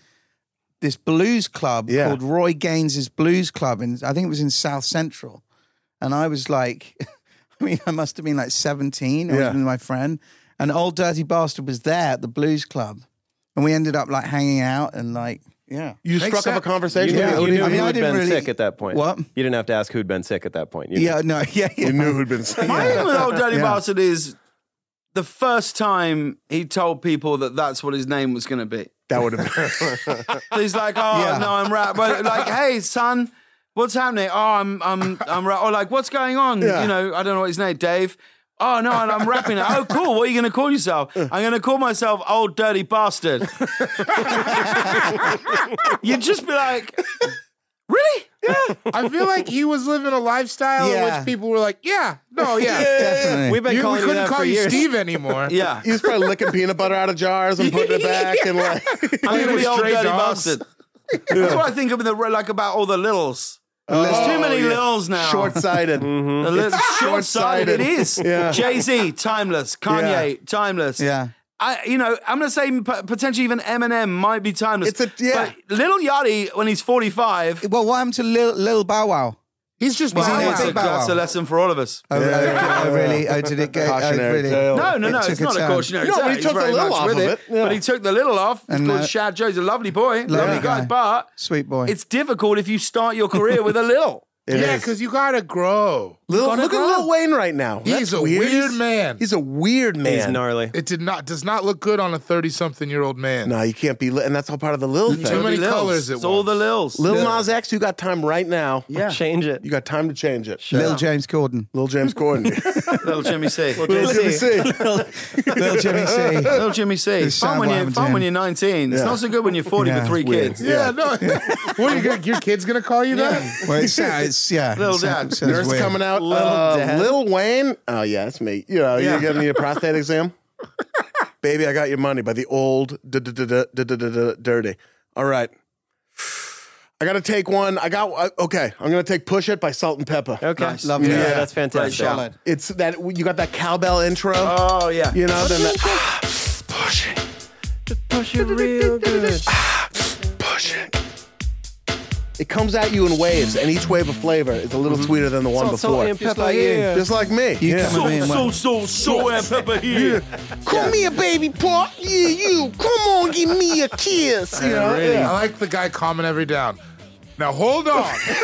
this blues club Yeah. called Roy Gaines's Blues Club, and I think it was in South Central. And I was like, I mean, I must have been like 17. I was Yeah. with my friend, and old dirty bastard was there at the blues club, and we ended up like hanging out and like, yeah. You Makes struck up a sense. conversation You with knew, ODB? you knew I mean, who I had didn't been really- sick at that point. What? You didn't have to ask who'd been sick at that point. You knew. Yeah, no, yeah. You knew who'd been saying My thing with Old Dirty Yeah. Bastard is the first time he told people that that's what his name was going to be. that would have been. He's like, oh Yeah. no, I'm rap. But like, hey son, what's happening? Oh, I'm rap. Or like, what's going on? Yeah. You know, I don't know what his name, Dave. Oh no, and I'm rapping now. Oh cool, what are you going to call yourself? I'm going to call myself Old Dirty Bastard. You'd just be like, really? Yeah. I feel like he was living a lifestyle in Yeah. which people were like, yeah, Definitely. We've been we calling you couldn't that call for you years. Steve anymore. Yeah. He was probably licking peanut butter out of jars and putting it back and like. I'm going to be Old Stray Dirty Dogs. Bastard. That's what I think of like about all the littles. There's too many littles now. Short-sighted. Short-sighted. It is. Yeah. Jay-Z, timeless. Kanye, timeless. Yeah. I'm going to say potentially even Eminem might be timeless. Yeah. But Lil Yachty, when he's 45, Well, what happened to Lil Bow Wow? He's just Was he Bow in Wow. a big Bow that's Wow? a lesson for all of us. Oh, really? Oh, did it go? Cautionary really? tale. No, It it's took not a turn. cautionary No, tale. but he He's took the very little much off with of it. it. Yeah. But he took the little off. He's And, called Shad Joe. He's a lovely boy. Lovely guy. guy. But Sweet boy. it's difficult if you start your career with a little. Yeah, because you gotta grow. Look at Lil Wayne right now. He's That's a weird man. He's a weird man. He's gnarly. It does not look good on a 30-something-year-old man. No, you can't be, and that's all part of the Lil thing. Too many Lils. colors at It's all once. the Lils. Lil Nas X, you got time right now. Yeah. Change it. You got time to change it. Lil James Corden. Lil James Corden. Little Jimmy C. Lil Jimmy C. Lil Jimmy C. Little Jimmy C. It's Fun sad when what you're happened to fun him. when you're 19. It's Yeah. not so good when you're 40 Yeah, with 3 it's weird. kids. Yeah, no. What are you gonna, your kid's gonna call you that? Well, it's sad. It's Lil it's- Dad. it sounds Nurse weird. coming out. Dad. Lil Wayne. Oh, yeah, it's me. You know, Yeah. you're getting your prostate exam. Baby, I Got Your Money by the old Dirty. All right. I got to take one. Okay. I'm going to take Push It by Salt and Pepper. Okay. Nice. Lovely. Yeah, Yeah. that's fantastic. Solid. It's that, you got that cowbell intro. Oh, yeah. You know, then that, push it, Push it real good. push it. It comes at you in waves, and each wave of flavor is a little sweeter than the one Salt, salt, before. and Just pepper, like you. yeah. Just like me. You yeah. come with me and So, and pepper here. Come here, baby pop. Yeah, you. Come on, give me a kiss. You know? I like the guy calming every down. Now hold on.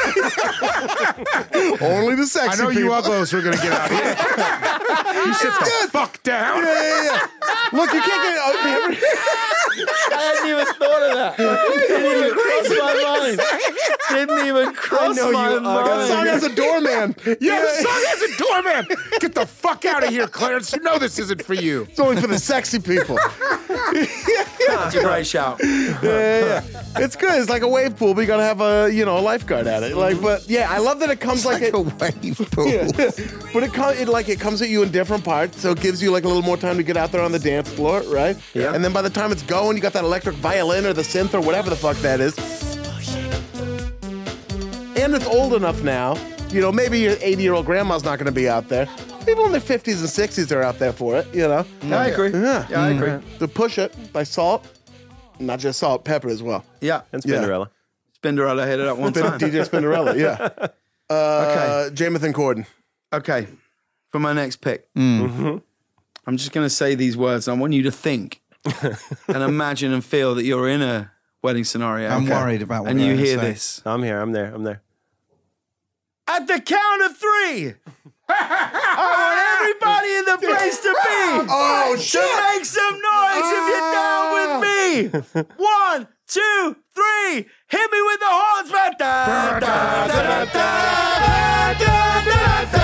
Only the I sexy know you people. uggos are gonna get out here. You sit the fuck down. Yeah. Look, you can't get out there. I hadn't even thought of that. Didn't even cross my mind. Didn't even cross my That song mind. has a doorman. Yeah, the song has a doorman. Get the fuck out of here, Clarence. You know this isn't for you. It's only for the sexy people. That's a great shout. Yeah. It's good. It's like a wave pool, but you gotta have a lifeguard at it. Like, but yeah, I love that it comes like, Like a wave pool. but it comes at you in different parts, so it gives you like a little more time to get out there on the dance floor, right? Yeah. And then by the time it's going, you got that electric violin or the synth or whatever the fuck that is. And it's old enough now. You know, maybe your 80-year-old grandma's not going to be out there. People in their 50s and 60s are out there for it, you know? I agree. Yeah, I agree. To push it by salt, not just salt, pepper as well. Yeah. And Spinderella. Spinderella hit it up one time. DJ Spinderella, yeah. Okay. Jamathan Corden. Okay. For my next pick, I'm just going to say these words, and I want you to think and imagine and feel that you're in a wedding scenario. I'm worried about what and you you're gonna hear say. this. I'm here. I'm there. At the count of 3, I want everybody in the place to be. Oh, shit! To make some noise if you're down with me. 1, 2, 3. Hit me with the horns, man. Da, da, da, da, da, da, da, da,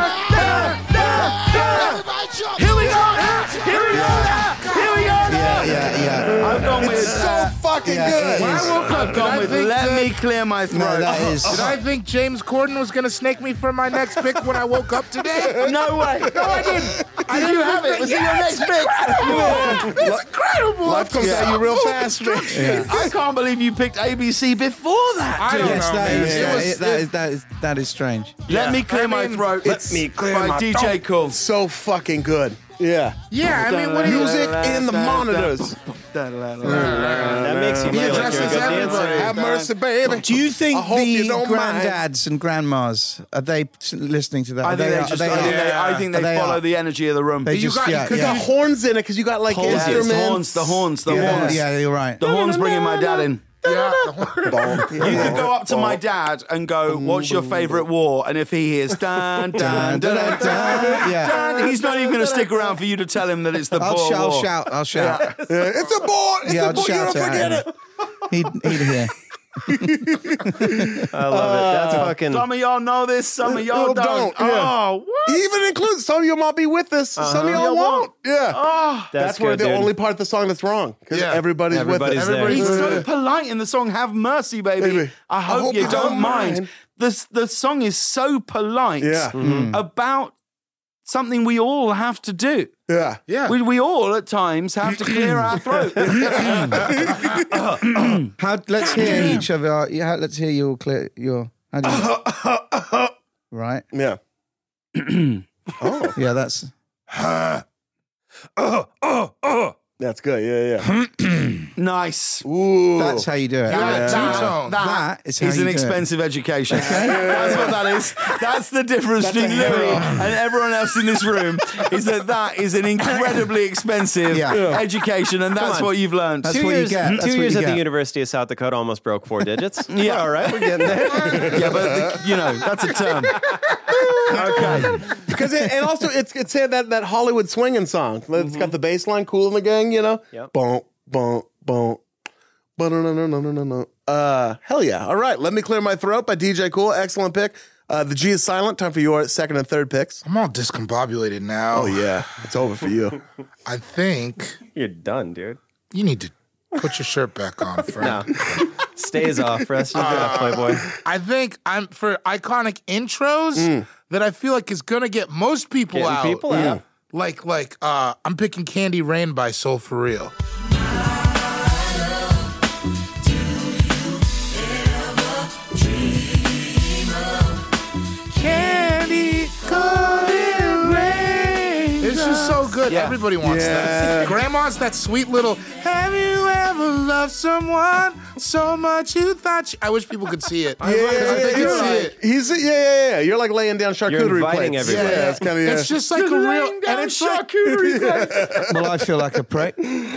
da. Here we go. I've gone with So fucking good. When I woke up, I've gone with let me clear my throat. No, that is. Did I think James Corden was going to snake me for my next pick when I woke up today? No way. No, I didn't. Did you have it? Was it your next pick? It's incredible. Life comes at you real fast, man. I can't believe you picked ABC before that. I don't Yes, know, that man. is, that is strange. Let me clear my throat. Let me clear by my DJ Cool. So fucking good. Yeah. Yeah, I mean, what do you... Music in the monitors. That makes you He feel like you're a addresses good everybody. dancer. Have mercy, baby. Do you think I hope you the don't mind. granddads and grandmas are they listening to that? I think Are I think they follow are. the energy of the room. They You just got- yeah, Because yeah. the horns in it, because you got like Yeah, it's instruments. the horns. Yeah, you're right. The horns bringing my dad in. Yeah. You could go up to my dad and go, "What's your favorite war?" And if he hears dun dun dun dun dun, Yeah. he's not even going to stick around for you to tell him that it's the Boer I'll War. shout. I'll shout. Yeah, it's a boy. It's Yeah, a I'll boy. You shout don't it forget at it. He'd hear. I love it. That's fucking. Some of y'all know this, some of y'all don't. yeah. Oh, what? He even includes some of you might be with us, some of y'all won't. Yeah. Oh, That's where good, the dude. only part of the song that's wrong. Because Yeah. everybody's with Everybody's us. there. he's so polite in the song. Have mercy, baby. Baby, I hope you don't mind. The song is so polite Yeah. about something we all have to do. Yeah. Yeah. We all at times have to clear our throat. Let's hear each of our. Yeah, let's hear your clear your. How do you, right. Yeah. Yeah, that's. That's good. Yeah, yeah. Nice. Ooh. That's how you do it. Yeah. That Two-tone. that is how is you an do it. expensive education. That's what that is. That's the difference between Louis and everyone else in this room, is that is an incredibly expensive Yeah. education, and that's on. what you've learned. That's 2 what you years, get. That's 2 what years you at the get. University of South Dakota almost broke 4 digits. Yeah. All right, we're getting there. Yeah, but that's a term. Okay. Because and also it's saying that Hollywood swinging song. It's got the bass line, Cool in the Gang, you know? Yep. Boom, boom, boom. Hell yeah. All right. Let Me Clear My Throat by DJ Cool. Excellent pick. The G is silent. Time for your second and third picks. I'm all discombobulated now. Oh, yeah. It's over for you. I think You're done, dude. you need to put your shirt back on, friend. No. Stays off. Rest of the draft, Playboy. I think I'm for iconic intros that I feel like is gonna get most people Getting out. people out. Like I'm picking Candy Rain by Soul For Real. Candy coated rain. It's just so good. Yeah. Everybody wants that. Grandma's that sweet little. Have you ever loved someone so much you thought? I wish people could see it. I think you see it. He's yeah. You're like laying down charcuterie inviting plates. everybody. Yeah, it's kind of It's just like a real, and it's like Well, I feel like a prick.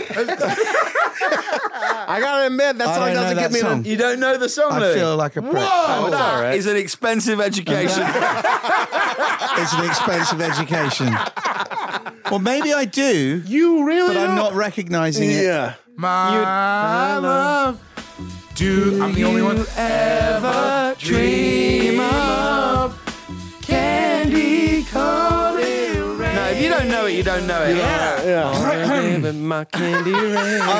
I gotta admit that I song don't know doesn't that get me. song. You don't know the song, I Louis? feel like a prick. Oh, It's all right. is an expensive education. It's an expensive education. Well, maybe I do, you really. but I'm don't. not recognizing it. Yeah. My love. Do I'm the only one ever dream of candy coated rain. No, if you don't know it, you don't know it. Yeah. My candy rain.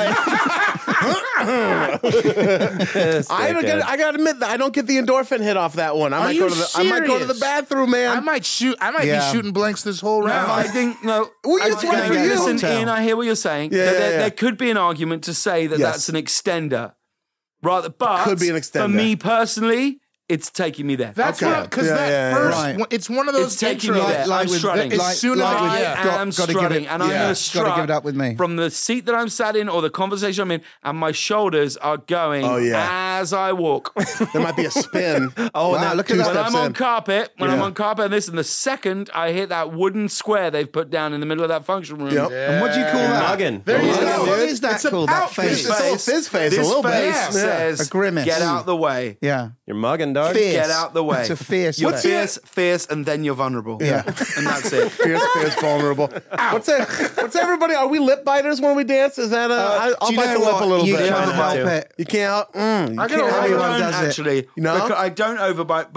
I gotta admit that I don't get the endorphin hit off that one. I might you go to the serious? bathroom, man. I might Yeah. be shooting blanks this whole No, round. I think no. Well, it's one for you. Listen, Tell. Ian, I hear what you're saying. Yeah, yeah. There could be an argument to say that Yes. that's an extender, rather. But Could be an for extender. me personally, it's taking me there. That's what because first it's one of those It's taking me intros. there. I'm strutting. As soon as I am strutting, and I'm going to strut Gotta give it up with me. from the seat that I'm sat in or the conversation I'm in, and my shoulders are going as I walk. There might be a spin. Oh, wow, look at that. When I'm on carpet, and this, and the second I hit that wooden square they've put down in the middle of that function room. Yep. And what do you call that? Muggin. There you go. What is that It's a called? That outfit. face? It's a little fizz face, a This little bit. face says, A grimace. get out the way. Yeah. You're mugging, dog. Fierce. Get out the way. It's a fierce You're face. fierce, and then you're vulnerable. Yeah. And that's it. Fierce, vulnerable. What's everybody? Are we lip biters when we dance? Is that I'll do you bite know the lip what? a little You bit. can't Try not help to. it. You can't. You I can't. everyone don't does it. actually. No? Because I don't overbite,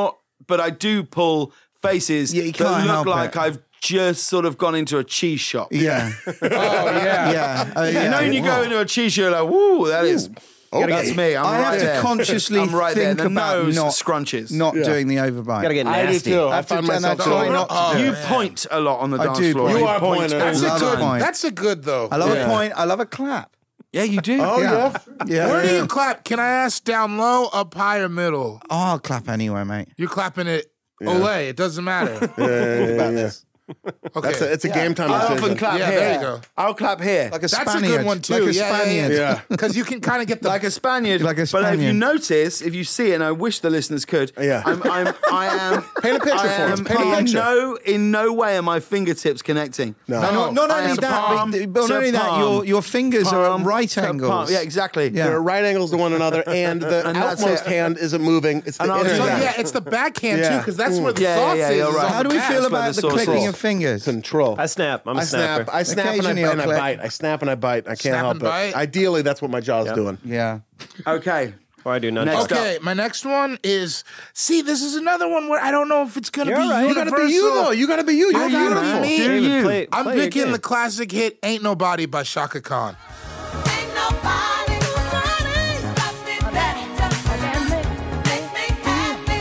but I do pull faces Yeah, you that can't look help like it. I've just sort of gone into a cheese shop. Yeah. Oh yeah. Yeah. You know when you go into a cheese shop, you're like, woo, that is... That's me. I'm I right have there. to consciously I'm right there. think The about nose not scrunches. not doing the overbite. Gotta get I do nasty. too. I have to find try myself not to do You it. point a lot on the I dance do floor. point. You are point. pointing. That's a Love a good. point. That's a good though. I love a point. I love a clap. Yeah, you do. Oh yeah. Yeah. Where do you clap? Can I ask down low, up high, or middle? Oh, I'll clap anywhere, mate. You're clapping it. Olay. It doesn't matter. Think about this. Okay. It's a game time I decision. often clap Yeah, here. there you go. I'll clap here. Like a That's a Spaniard. good one too. Like a Yeah, Spaniard. Yeah. Because you can kind of get the. Like a Spaniard. Like a But if you Spaniard. notice, if you see it, and I wish the listeners could, Yeah. I am... Paint a picture for us. Paint a picture. In no way are my fingertips connecting. No. Not I only am that, palm but to not only that, palm. your fingers are Palm at right to palm. angles. Yeah, exactly. Yeah. They're right angles to one another, and the And that's outmost it. hand isn't moving. It's the And I'll inner do So, hand. yeah, it's the backhand Yeah. too, because that's where the Yeah, sauce yeah, is. you're is right. on How do the we back. feel That's where about the the sauce clicking is. of fingers? Control. I snap. I'm a I snapper. snap and I Occasionally I'll click. bite. I snap and I bite. I can't Snap help and it. bite? Ideally, that's what my jaw's doing. Yeah. Okay. Or I do none. Next Okay, my next one is. See, this is another one where I don't know if it's gonna be You're all right. You universal. gotta be you though. You gotta be you. You're I gotta be beautiful. me. David, you. play I'm your picking game. the classic hit "Ain't Nobody" by Shaka Khan. Ain't nobody loves me better than me. Makes me happy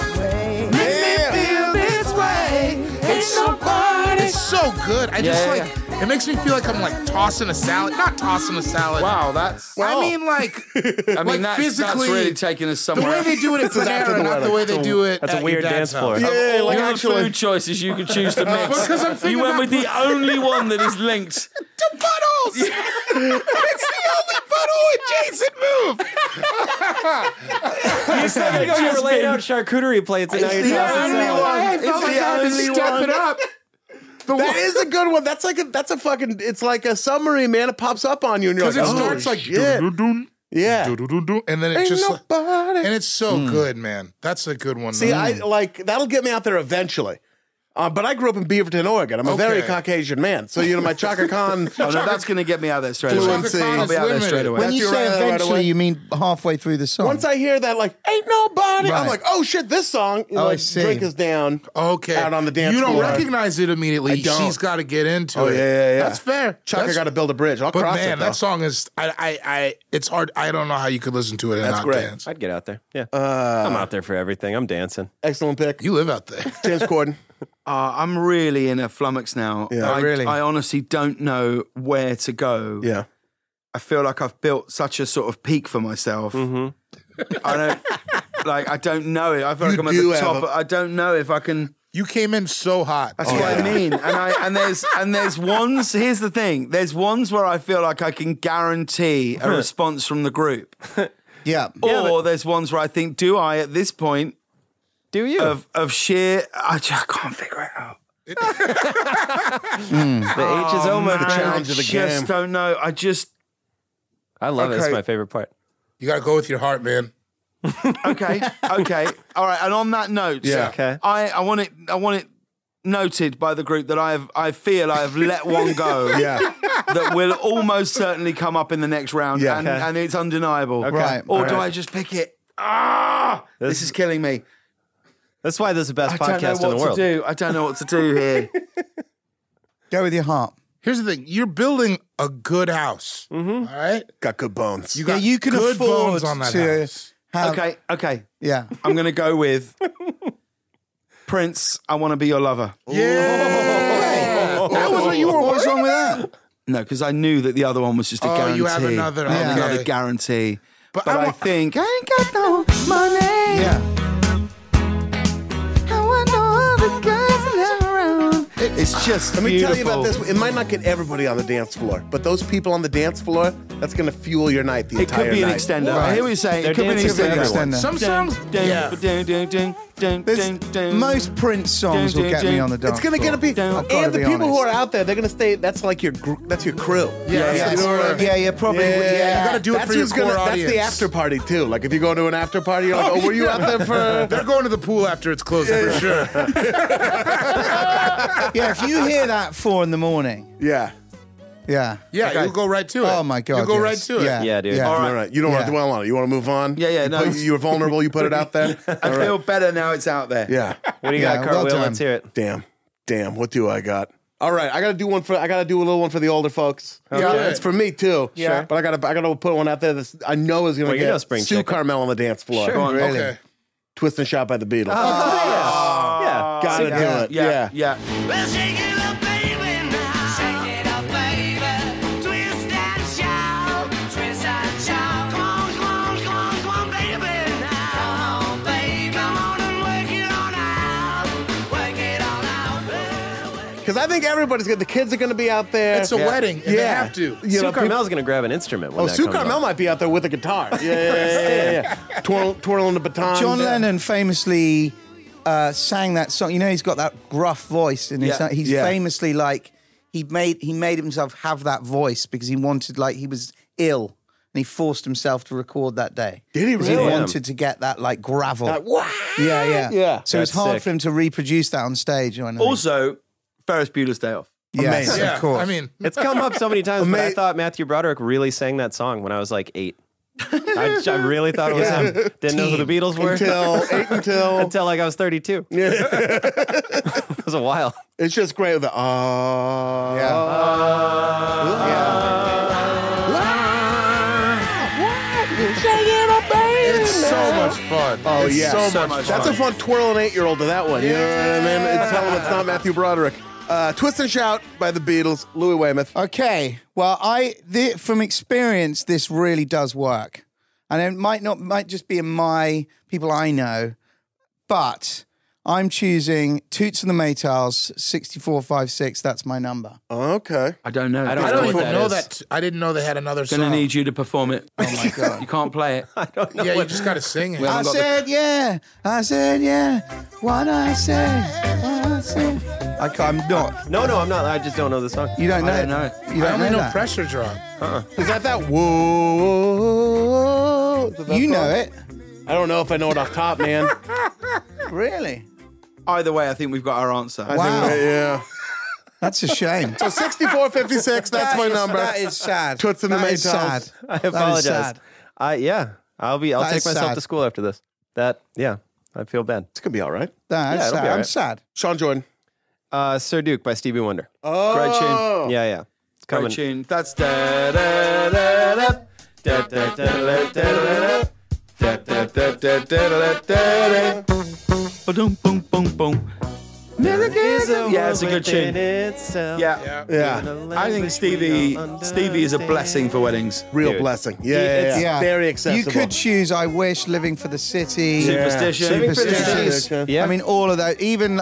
Feel this way. It's so good. I just Yeah, like. It makes me feel like I'm like tossing a salad. Not tossing a salad. Wow, that's... I mean, like, I mean, like that's physically, really taking us the somewhere. way they do it at Panera, not the way they do it. That's a at weird your dad's dance floor. house. Yeah, like All the actually. food choices you could choose to mix. Because I'm thinking You went about with the only one that is linked. the puddles. It's the only puddle with Jason move. You said that you were laying out charcuterie plates and now you're the tossing only salad. one. I It's felt like the I had to only step one. it up. That is a good one. That's a fucking. It's like a submarine, man. It pops up on you, and you're Because like, it oh, starts like shit. doo-doo-doo, Yeah. doo-doo-doo-doo, and then it Ain't just nobody. and it's so good, man. That's a good one. See, man. I like that'll get me out there eventually. But I grew up in Beaverton, Oregon. I'm a very Okay. Caucasian man, so you know my Chaka Khan. Oh, no, that's going to get me out there straight away. Fluency. I'll be out there straight away. When you That's say your right eventually, away. you mean halfway through the song. Once I hear that, like, ain't nobody, I'm Right. like, oh shit, this song. Oh, I like, see. drink is down. Okay. Out on the dance You don't floor. recognize it immediately. I don't. She's got to get into Oh, it. yeah. That's fair. Chaka got to build a bridge. I'll But cross man, it. Though. that song is it's hard. I don't know how you could listen to it and That's not great. dance. I'd get out there. Yeah. I'm out there for everything. I'm dancing. Excellent pick. You live out there. James Corden. I'm really in a flummox now. Yeah. Really? I honestly don't know where to go. Yeah. I feel like I've built such a sort of peak for myself. I don't I don't know it. I feel like You I'm at do the have top. a- I don't know if I can. You came in so hot. That's what I mean. And there's ones. Here's the thing. There's ones where I feel like I can guarantee a response from the group, yeah. or there's ones where I think, do I at this point Do you? of sheer? I just can't figure it out. the H is O, my The friend. challenge of the I just game. don't know. I just I love it. It's Okay. my favorite part. You got to go with your heart, man. okay. All right. And on that note, Yeah. Okay. I want it noted by the group that I feel I have let one go. Yeah. That will almost certainly come up in the next round, Yeah. and, Okay. and it's undeniable. Right. Or do I just pick it? This is killing me. That's why this is the best I don't know podcast in the what world. to do. I don't know what to do here. Go with your heart. Here's the thing. You're building a good house. All right? Got good bones. You Yeah, got you can good afford bones on that to house. have. Okay. Yeah. I'm going to go with Prince, I Want to Be Your Lover. Yeah. That was what you were What's wrong worried with that? No, because I knew that the other one was just a Oh, guarantee. you have another. I had Okay. another guarantee. But I think I ain't got no money. Yeah. I want no other guys around. It's just Let me beautiful. tell you about this. It might not get everybody on the dance floor, but those people on the dance floor, that's going to fuel your night the It entire could be an night. extender. Right. I hear what you're saying. They're It could be an dancing for extender. everyone. Some songs, There's, most Prince songs will get me on the dance It's going to floor. get a be, I've gotta and the be people who honest. are out there, they're going to stay. That's like that's your crew. Yeah, You know what I mean? Yeah, probably. Yeah, You gotta do it That's for your who's gonna- core That's the audience. after party too. Like if you go to an after party, you're like, oh, were you out there for? They're going to the pool after it's closing for sure. Yeah, if you hear that 4 in the morning, Yeah. yeah. Yeah, Okay. you'll go right to it. Oh my God. You'll go yes. right to it. Yeah, Yeah, dude. Yeah. All right. You don't want to dwell on it. You want to move on. Yeah, no. You were vulnerable. You put it out there. I feel better now it's out there. Yeah. What do you Yeah, got, well Cartwheel? done. Let's hear it. Damn. What do I got? All right, I gotta do a little one for the older folks. Okay. It's for me too. Yeah. But I gotta put one out there that I know is gonna Well, you get know Spring Sue Chicken. Carmel on the dance floor. Sure. Really? Okay. Twist and Shout by the Beatles. Yeah. Gotta do it. Yeah. Yeah. Well, shake it up, baby, now. Shake it up, baby. Twist and shout. Twist and shout. Come on, come on, come on, come on, baby, now. Come on, baby. Come on and work it on out. Work it on out. Because I think everybody's good. The kids are gonna be out there. It's a wedding, and they have to. You Sue know, Carmel's going to grab an instrument when Oh, that Sue comes Carmel on. might be out there with a guitar. Yeah. Twirling the baton. John Lennon famously sang that song. You know, he's got that gruff voice, and Yeah. he's Yeah. famously like he made himself have that voice because he wanted, like, he was ill and he forced himself to record that day. Did he 'Cause really? He wanted to get that like gravel. Wow. Yeah. Yeah. So it's That's hard sick. for him to reproduce that on stage. I know. Also, Ferris Bueller's Day Off. yes, amazing. Yeah, of course. I mean, It's come up so many times, but I Ama- thought Matthew Broderick really sang that song when I was like 8. I really thought it was him. Didn't know who the Beatles were until like I was 32. It was a while. It's just great with the it's so much fun. Oh It's yeah, so much That's fun. a fun twirling 8-year-old to that one. You know what I mean? And tell them it's not Matthew Broderick. Twist and Shout by the Beatles. Louis Weymouth. Okay. Well, from experience, this really does work, and it might just be in my people I know, but I'm choosing Toots and the Maytals 6456. That's my number. Okay. I don't know. I I don't don't know even what know that that. I didn't know they had another song. Gonna need you to perform it. Oh my god. You can't play it. Yeah, you just got to sing it. I said yeah. I said yeah. What I said. I'm not. No, I'm not. I just don't know the song. You don't know. I don't know. You I don't only know that. Pressure Drop. Is that whoa? Is that You know song? it. I don't know if I know it off top, man. Really? Either way, I think we've got our answer. Wow. Yeah. That's a shame. So 6456, that's my number. That is sad. Toots and the That is Maytals. sad. I That is apologize. sad. I'll That take is myself sad. to school after this. I feel bad. It's going to be all right. That's Yeah, it'll sad. be all I'm right. sad. Sean Jordan. Sir Duke by Stevie Wonder. Oh. Great tune. Yeah. It's coming. Great tune. That's da da da da da da da da da da da da da da da da. Boom boom boom boom. Yeah, it's a good tune. Yeah. Yeah. I think Stevie is a blessing for weddings. Real Dude. blessing. Yeah. Yeah. Very accessible. You could choose I Wish, Living for the City. Superstition. Living for the Superstitious. City. Yeah. I mean, all of that. Even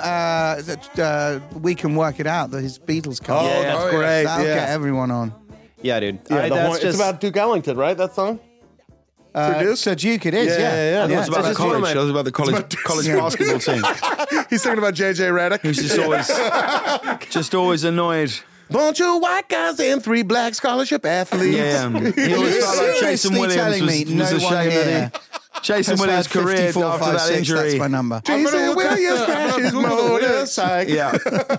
We Can Work It Out, that his Beatles cover. Oh, that's Oh, yeah. great. That'll yeah. get everyone on. Yeah, dude. Yeah, That's it's about Duke Ellington, right? That song? Duke? Sir Duke it is, Yeah, yeah. yeah, yeah. It's about the It's just one of college. my- That was about the college basketball team. He's thinking about JJ Redick. Who's just always annoyed. Bunch of white guys and 3 black scholarship athletes. Yeah. He always felt like Jason Seriously Williams telling me was no one ashamed here that Jason has Williams' had career 54, after that 56, injury. That's my number. Jason Williams crashed his motorcycle. Yeah,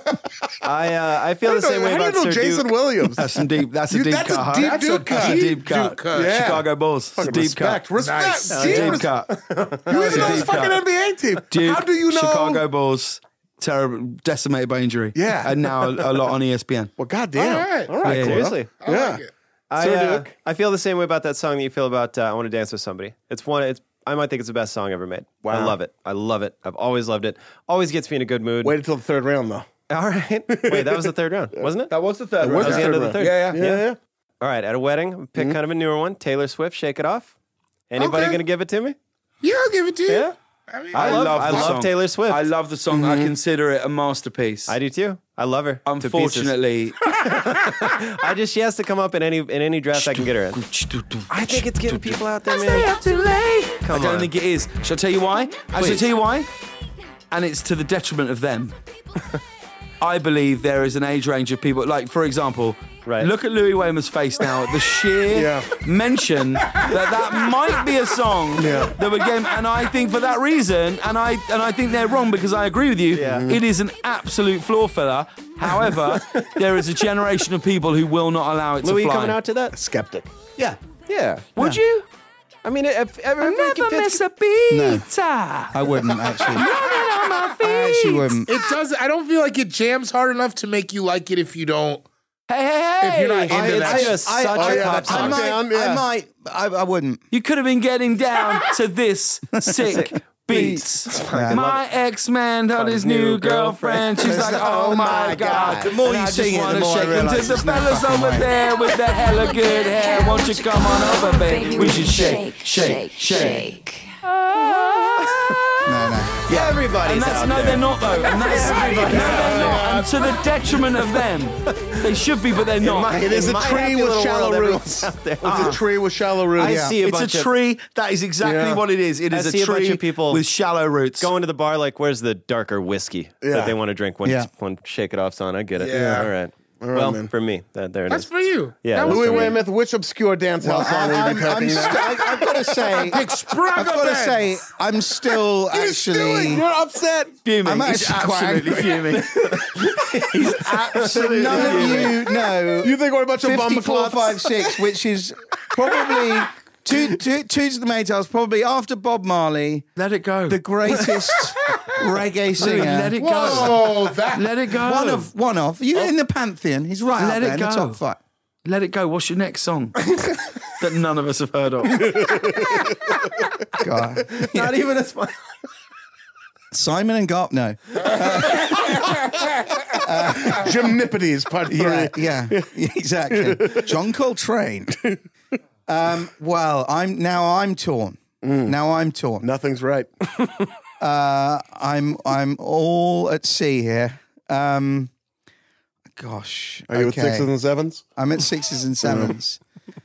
I feel the same way How do you about know Sir Jason Duke. Williams? that's a deep That's cut. a deep That's Duke cut. a deep cut. Duke cut. Yeah. Chicago Bulls. It's a deep Respect. cut. Respect. Nice. Gee, Deep cut. You even know this deep fucking cut. NBA team. Duke, How do you know? Chicago Bulls, terrible, decimated by injury. Yeah. And now a lot on ESPN. Well, goddamn. All right. All right, Yeah. cool. Seriously. I like it. Sir Duke. I feel the same way about that song that you feel about I Want to Dance with Somebody. I might think it's the best song ever made. Wow. I love it. I love it. I've always loved it. Always gets me in a good mood. Wait until the third round, though. All right. Wait, that was the third round, wasn't it? That was the third was That was the end of the third. Yeah. Yeah. All right, at a wedding, pick kind of a newer one. Taylor Swift, Shake It Off. Anybody Okay. gonna give it to me? Yeah, I'll give it to you. Yeah. I mean, I love the song. Taylor Swift. I love the song. I consider it a masterpiece. I do too. I love her. to pieces. Unfortunately, she has to come up in any draft I can get her in. I think it's getting people out there, man. too late. Come I don't on. think it is. Shall I tell you why? Shall I tell you why? And it's to the detriment of them. I believe there is an age range of people, like, for example, Right. look at Louis Waymer's face now. The sheer mention that might be a song that would get, and I think for that reason, and I think they're wrong because I agree with you. It is an absolute floor filler. However, there is a generation of people who will not allow it Louis to fly. coming out to that? Skeptic. Yeah. Yeah. Would you? I mean, if everybody Never fits- miss a beat. No. I wouldn't actually. I actually wouldn't. it does. I don't feel like it jams hard enough to make you like it if you don't. Hey. If you're not into that. It's just such a pop I song. might. I wouldn't. You could have been getting down to this sick beats. Yeah. My ex-man told his new girlfriend. She's like, oh my God. The more And you I sing just it, the wanna more I shake 'em realise to it's the not fellas fucking over right. there with the hella good hair. Won't you come on over, baby? We should shake. No. Yeah, everybody's And that's, out no, there. they're not though. And that's, no, they're not. And to the detriment of them. They should be, but they're not. It is a my tree happy with little shallow world, roots. everyone's out there. It's a tree with shallow roots. I see a It's bunch a of tree. That is exactly Yeah. what it is. It I is see a a bunch tree of people with shallow roots. going to the bar like, where's the darker whiskey Yeah. that they want to drink when Yeah. when Shake It Off's on? I get it. Yeah. All right. right, Well, man. for me, there it That's is. for you. Yeah, That was Louis for me. Weymouth, which obscure dance house song will you be picking now? I've got to say, Pick Sprague I've got to Benz. say, I'm still actually. You're upset. Fuming. I'm He's actually quite absolutely angry. fuming. He's absolutely None of you know. You think we're a bunch of 54, bumper 5, 6, which is probably two to the Maytals, probably after Bob Marley, Let it go. the greatest reggae singer. Let it go. Whoa, that. Let it go. One of you in the pantheon. He's right Let up it there in the go. top 5. Let it go. What's your next song that none of us have heard of? God. Not even as fun. Simon and Garp. No. Gymnippities, part 3. Yeah, exactly. John Coltrane. Well, I'm torn. Now I'm torn. Nothing's right. I'm all at sea here. Gosh. Are you okay. at 6s and 7s? I'm at 6s and 7s.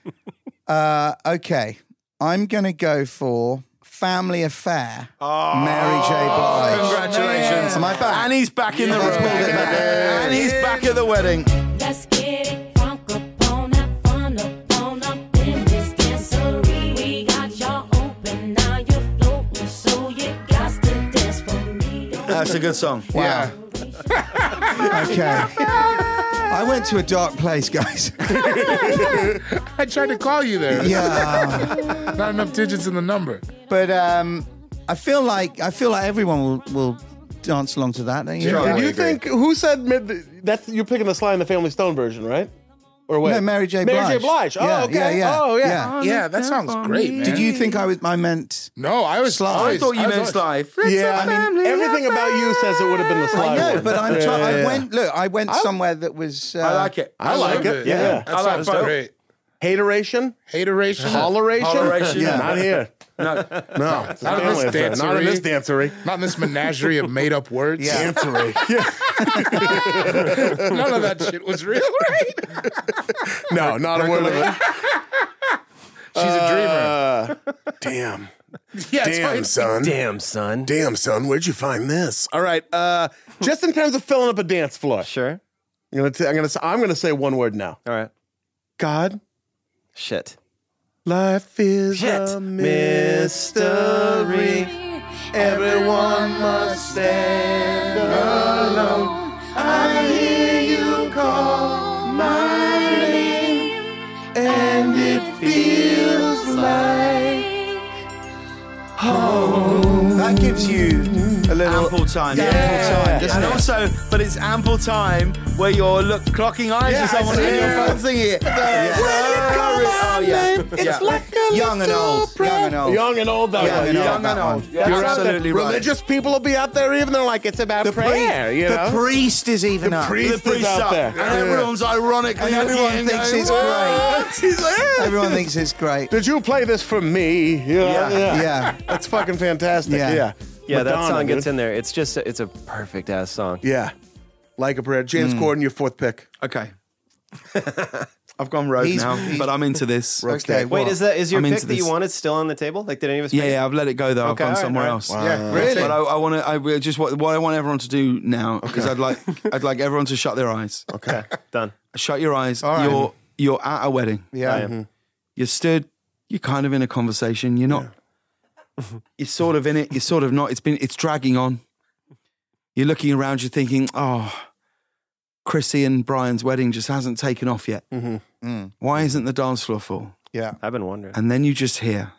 Okay. I'm going to go for Family Affair. Mary J. Blige. Congratulations. Am I back? And he's back in the room. And he's back at the wedding. Let's get it funk up on that fun up in this dancery. We got y'all open, now you're floating, so you got to dance for me. That's a good song. Wow. Okay. I went to a dark place, guys. I tried to call you there. Yeah. Not enough digits in the number. But I feel like everyone will dance along to that, don't you? Do you think, who said, that's you're picking the Sly and the Family Stone version, right? Or what? No, Mary J. Blige. Mary J. Blige. Oh, Yeah, okay. yeah. Oh, yeah. Yeah, that sounds great, man. Did you think I meant? No, I was. Sly. always- I thought you was meant always- Sly. Yeah, I mean, everything about you says it would have been the Sly I know, one. but I'm Yeah, trying. yeah, yeah. I went somewhere that was. I like it. I like love it. Yeah. That I like sounds both. great. Hateration? Hateration. Holleration? Holleration. Yeah. Not here. No. No. It's a Not in family this affair. Not in this dancery. Not in this menagerie of made up words. Yeah. Dancery. Yeah. None of that shit was real, right? No, not a word of it. She's a dreamer. Damn. Yeah, Damn, son. Damn, son. Damn, son. Where'd you find this? All right. Just in terms of filling up a dance floor. Sure. I'm gonna say one word now. All right. God. Shit. Life is Shit. a mystery. Everyone must stand alone. I hear you call my name, and it feels like home. That gives you a little ample time. Yeah. Ample time, And also, but it's ample time where you're clocking eyes with someone and you're both thinking it. It's like a young and old. Young and old. Young and old, that Young one. and Yeah. old, that one. You're absolutely right. Religious people will be out there even. They're like, it's about prayer, you know? The priest is even up. priest is out there. And everyone's ironically And everyone looking thinks going, it's "What?" He's like, "Eh." Everyone thinks it's great. Did you play this for me? Yeah. Yeah. That's fucking fantastic. Yeah. Yeah. Yeah, that Madonna, song gets dude. in there. It's just, it's a perfect ass song. Yeah. Like a prayer. James Corden, your fourth pick. Okay. I've gone rogue He's- now, he's- but I'm into this. Okay, Wait, is your I'm pick into that you this. wanted still on the table? Like, did any of us? Yeah, I've let it go though. Okay, I've gone all right, somewhere all right. else. Yeah, really? But I want to. Just what I want everyone to do now is I'd like everyone to shut their eyes. Okay. Done. Shut your eyes. All right. You're at a wedding. Yeah. I am. You're stood. You're kind of in a conversation. You're not. You're sort of in it. You're sort of not. It's dragging on. You're looking around. You're thinking, oh, Chrissy and Brian's wedding just hasn't taken off yet. Why isn't the dance floor full? Yeah. I've been wondering. And then you just hear.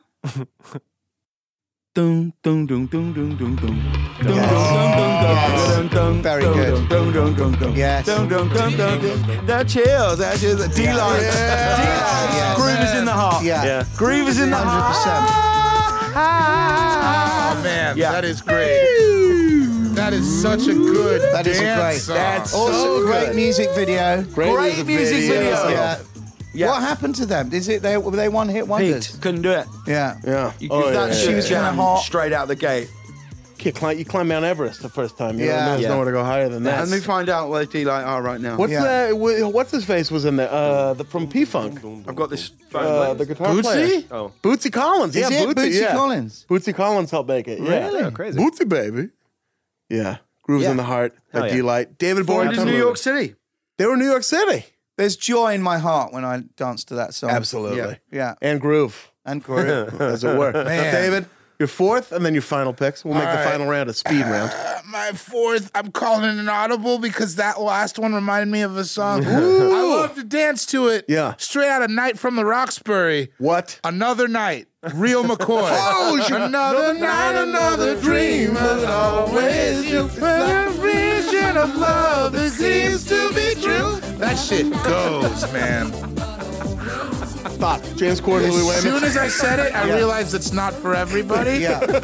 Dun, dun, dun, dun, dun, dun, dun. Dun, dun, dun, dun, Very dun, good. dun, dun, dun, dun. Yes. Dun, dun, dun, dun, dun. The chills. D-line. Yes. Groove is in the heart. Yeah. Yeah. Groove is in the heart. 100%. Oh man, Yeah. that is great. That is such a good That is a dance great. song. That's Also, so great good. music video. Great music video. Yeah. Yeah. What happened to them? Is it were they one hit wonders? Pete couldn't do it. Yeah. Yeah. You, Oh, that yeah, shit yeah, was yeah. jammed Hot. straight out the gate. You climb Mount Everest the first time. You Yeah. know, there's Yeah. nowhere to go higher than that. Let me find out where D-Light are right now. What's Yeah. what's his face was in there? From P-Funk. I've got this phone. The guitar player. Bootsy? Oh, Bootsy Collins. Is Yeah, it Bootsy yeah. Collins? Bootsy Collins helped make it. Yeah. Really? oh, crazy. Bootsy, baby. Yeah. Grooves in the Heart. Hell yeah. D-Light. David Bowie. Born in New York City. They were in New York City. There's joy in my heart when I dance to that song. Absolutely. Yeah. And groove, And Corey. as it were. Man. David, your fourth, and then your final picks. We'll make All the right. final round a speed round. My fourth, I'm calling it an audible because that last one reminded me of a song. I love to dance to it. Yeah. Straight out of Night from the Roxbury. What? Another night. Real McCoy. Oh, another night, another dream, but always you a vision of love that seems to be true. That shit goes, man. Stop. James Corden, Louis As soon Wayman. as I said it, I realized it's not for everybody. Yeah. But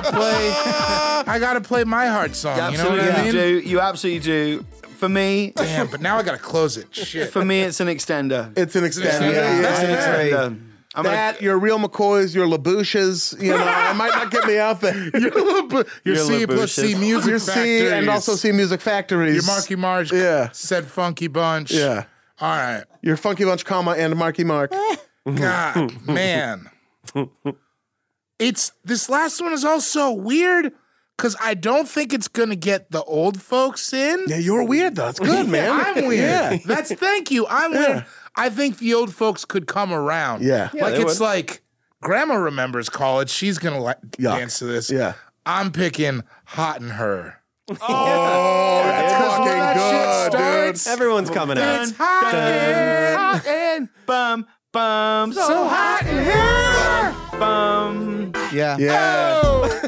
I gotta play my heart song. You You know what absolutely I mean? do. You absolutely do. For me, Damn, but now I gotta close it. Shit. for me, it's an extender. It's an extended. Yeah. Yeah, It's an yeah. extender. I'm That, your real McCoys, your LaBouches, you know, I might not get me out there. Your C plus C music Your factories. C and also C Music Factories. Your Marky Mark Yeah. said Funky Bunch. Yeah. All right. Your Funky Bunch, comma, and Marky Mark. God, man. This last one is also weird because I don't think it's gonna get the old folks in. Yeah, you're weird, though. It's good, man. I'm weird. Yeah. Thank you. I'm weird. I think the old folks could come around. Yeah. Like they it's would. like grandma remembers college. She's gonna Yuck. dance to this. Yeah. I'm picking Hot in Her. Oh, that's fucking good, dude. everyone's coming out. It's hot in here. and bum bum So hot in here. bum. Yeah. Yeah.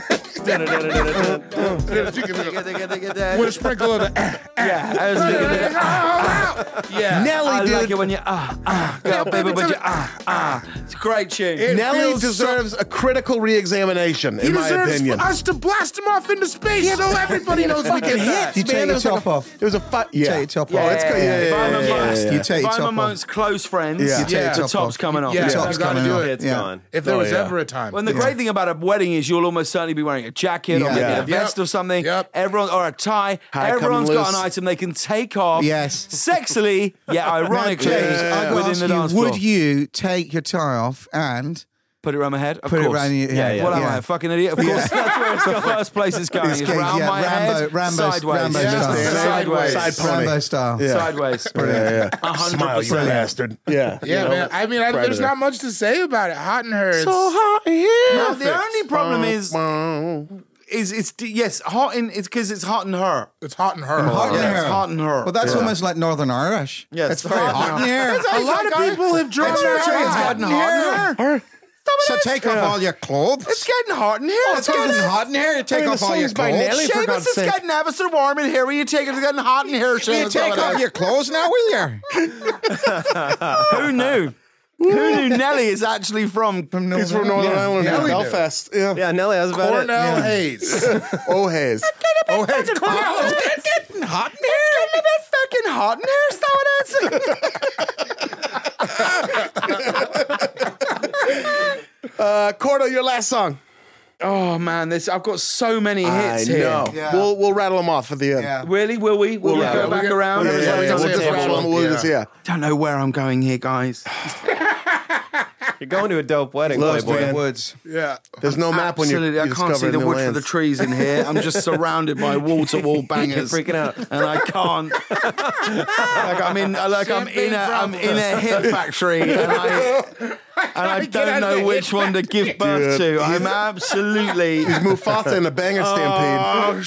With a sprinkle of the Yeah, I was thinking of that. yeah. Nelly, I dude. like it when you girl, baby, when you It's a great tune. Nelly feels deserves a critical re-examination, He in my deserves opinion. for us to blast him off into space so everybody knows we can hit. You take your top off. It was a fight. Yeah. Take your top Oh, off. it's good. Yeah, If I'm yeah, amongst, yeah. You take your if I'm top amongst close friends, Yeah. You take your the top top's off. coming off. Yeah, The you top's gotta coming do off. it. It's Yeah. gone. If there Oh, was yeah. ever a time. When the great thing about a wedding is you'll almost certainly be wearing a jacket or Yeah. maybe Yeah. a vest Yep. or something. Yep. Everyone or a tie. Tie Everyone's coming got an loose. item they can take off. Yes. Sexily, yet Now, ironically, James, I got to within ask the dance you, floor. would you take your tie off and Put it around my head? Of put it course. around your head? What am I, a fucking idiot? Of course, that's where it's the first place it's going. It's round my head, sideways. Rambo Yeah. style. Sideways. Side pony. Rambo style. Yeah. Sideways. Yeah, yeah. 100%. Smile, you bastard. Yeah. Yeah, man. I mean, there's Predator. not much to say about it. Hot in Her. It's, hot here. No, the only problem is it's yes, hot in it's because it's hot in her. it's Hot in Her. Hot in Yeah, her. it's hot in her. Well, that's almost like Northern Irish. Yeah, it's very hot in here. A lot of people have drawn It's their very eyes. hot in here. So take off all your clothes. It's getting hot in here. It's getting hot in here. You take off all your by clothes. Nelly, for God's Seamus, it's sake. getting ever so warm in here. Will you take it? It's getting hot in here, You Seamus. take off your clothes now, will you? Who knew? Who knew Nelly is actually from He's from Northern Ireland, Nelly do. Belfast. Yeah. Yeah, Nelly, I was about Cornell Hayes. Oh, Hayes. Oh, Hayes. It's getting hot in here. It's getting a bit fucking hot in here. Is that what Cordo, your last song. Oh man, I've got so many hits I here. know. Yeah. We'll rattle them off at the end. Yeah. Really? Will we? Will we rattle go back around? Yeah, yeah, yeah. We'll just rattle them. We'll just, yeah. Don't know where I'm going here, guys. You're going to a dope wedding, Loves, Playboy. man. Woods. Yeah. There's no map when you're Absolutely, I can't see the wood for the trees in here. I'm just surrounded by wall-to-wall You're bangers, freaking out. and I can't. I'm in a hit factory, and I don't know which one to give birth Dude, to. I'm absolutely. He's Mufasa in a banger stampede.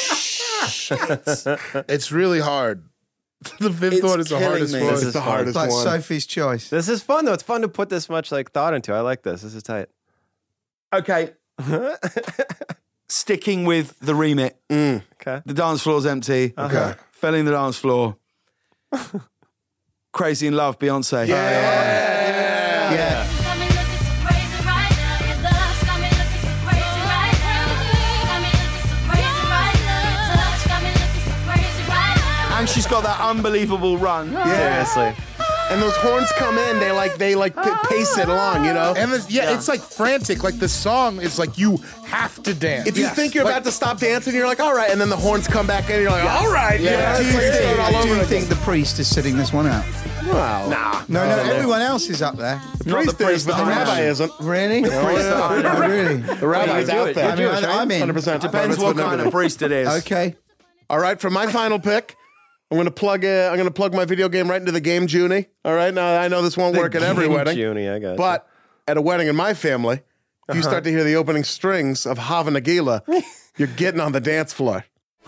Oh shit! It's really hard. The fifth one is the killing hardest me. one. This is the hardest Like one. Sophie's Choice. This is fun, though. It's fun to put this much thought into. I like this. This is tight. Okay. Sticking with the remit. Okay. The dance floor's empty. Okay. Fell in the dance floor. Crazy in Love, Beyonce. Yeah. Got me looking so crazy right now. Your love's got me looking so crazy right now. Got me looking so crazy right now. Your touch got me looking so crazy right now. And she's got that unbelievable run. Seriously. And those horns come in, they pace it along, you know? And it's like frantic. Like the song is like you have to dance. If you think you're about to stop dancing, you're like, all right, and then the horns come back in, and you're like, all right. Yeah. Do you It's like think, all over do you again. think the priest is sitting this one out? Wow. No, everyone else is up there. The priest is, but the rabbi isn't. Really? Really? The rabbi's out there. I mean, I'm in. 100%. Depends what kind of priest it is. Okay. All right, for my final pick, I'm gonna plug my video game right into the game Junie. All right, now I know this won't work at every wedding, Junie, I got you. but at a wedding in my family, if you start to hear the opening strings of Hava Nagila, you're getting on the dance floor.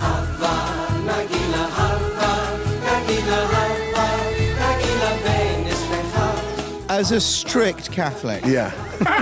As a strict Catholic, Yeah,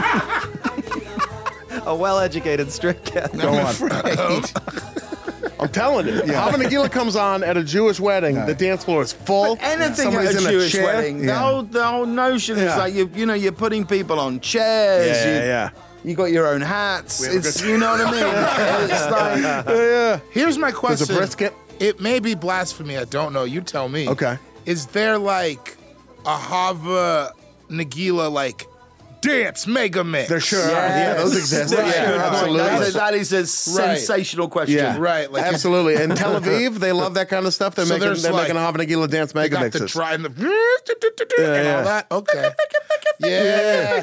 a well-educated strict cat. go on. afraid. I'm telling you, Hava Nagila comes on at a Jewish wedding. The dance floor is full. Anything Somebody's at a in Jewish chair. wedding. Yeah. The whole notion is Yeah. like you're putting people on chairs. Yeah. You got your own hats. have a It's good- you know what I mean. It's like Yeah. Here's my There's a question. brisket. It may be blasphemy. I don't know. You tell me. Okay. Is there like a Hava Nagila like dance mega mix? There sure are. Yeah, those exist. There Yeah, sure are. absolutely. That is a sensational question. Yeah, Right, like- absolutely. In Tel Aviv, they love that kind of stuff. They're So making there's they're like- making a Hava Nagila dance They mega got the mixes. try and the Yeah, and all that. Okay. Yeah.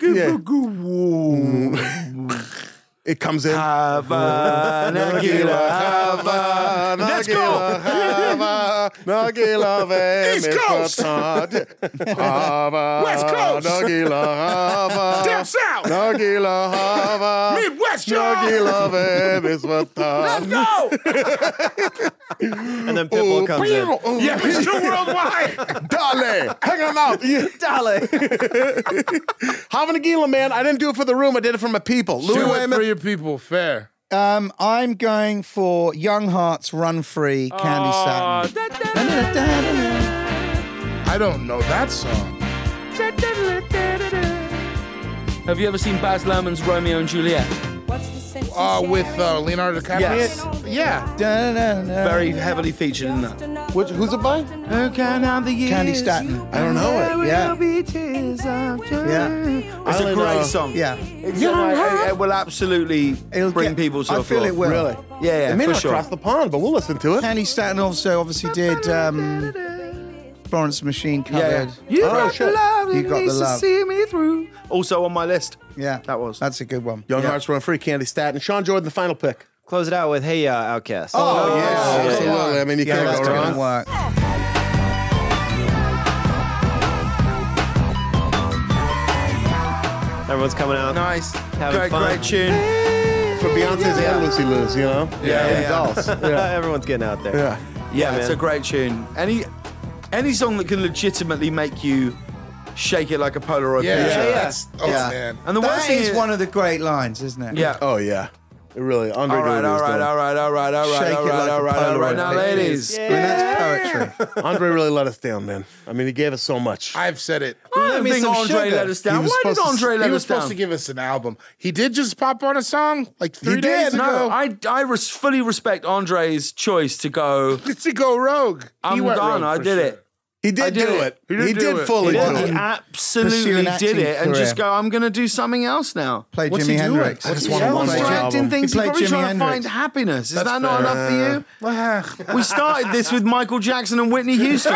It comes in. Hava Nagila, Hava. Let's go. Nagila, East Coast. West Coast. Nagila, Hava. Down south. Nagila, Hava. Midwest, y'all. Nagila, Let's go. And then Pitbull comes in. Yeah, Mr. Worldwide. Dale, hang on out. Hava Nagila, man. I didn't do it for the room. I did it for my people. Louis Do it for Weymouth. your people. Fair. I'm going for Young Hearts Run Free, Candy Satin. I don't know that song. Have you ever seen Baz Luhrmann's Romeo and Juliet? With Leonardo DiCaprio? Yes. Yeah. Very heavily featured in that. Who's it by? Candy Staten. I don't know it. Yeah. I It's a only great know- song. Yeah. It will absolutely It'll bring get- people to I the feel floor. it will. Really? Yeah, It may for not sure. cross the pond, but we'll listen to it. Candy Staten also obviously did Florence and the Machine covered. You Oh, got shit. the love, You you got got the to love. see me through. Also on my list. Yeah. That was. That's a good one. Young Yeah. Hearts Run Free, Candy Staten. Sean Jordan, the final pick. Close it out with Hey Ya, Outcast. Oh, yeah, absolutely. I mean, you Yeah, can't that's go gonna wrong. work. Everyone's coming out. Nice. Having fun. Great tune. For Beyonce's and Lucy Lou's, you know? Yeah. Dolls. Everyone's getting out there. Yeah. Yeah, it's man. a great tune. Any song that can legitimately make you shake it like a Polaroid Yeah, picture. that's- oh, man. And the worst That thing is one of the great lines, isn't it? Yeah. Oh yeah, it really. Andre All right, Dewey all was right, doing. all right, all right, all right, Shake all it right, like all a right, all right. Polaroid Now, picture. ladies. I mean, that's poetry. Andre really let us down, man. I mean, he gave us so much. I've said it. I don't me think some Andre sugar. let us He down. was Why did supposed to- Andre let He was us down? supposed to give us an album. He did just pop on a song like 3 He days did. ago. No, I fully respect Andre's choice to go. to go rogue. He I'm went done. rogue I for did sure. it. He did did do it. it. He did He do did it. fully He do did. it. He Pursue absolutely an did acting it and just career. go, I'm going to do something else now. Played What's Jimi he doing? Hendrix. I just What's want he a doing? one-man Distracting album. things. He He's played probably Jimi trying to Hendrix. find happiness. Is That's that not fair. enough for you? We started this with Michael Jackson and Whitney Houston.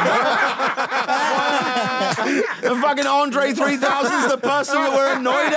And fucking Andre 3000 is the person that we're annoyed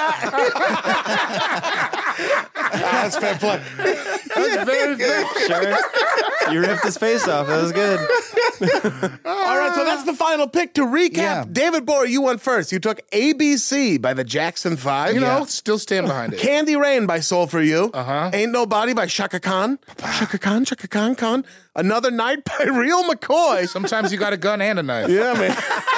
at. That's fair play. That's very fair. Sure. You ripped his face off. That was good. All right, so that's the final pick. To recap, Yeah. David Boer, you went first. You took ABC by the Jackson 5. You know, still stand behind it. Candy Rain by Soul For You. Uh-huh. Ain't Nobody by Shaka Khan. Shaka Khan, Shaka Khan, Khan. Another Night by Real McCoy. Sometimes you got a gun and a knife. Yeah, man.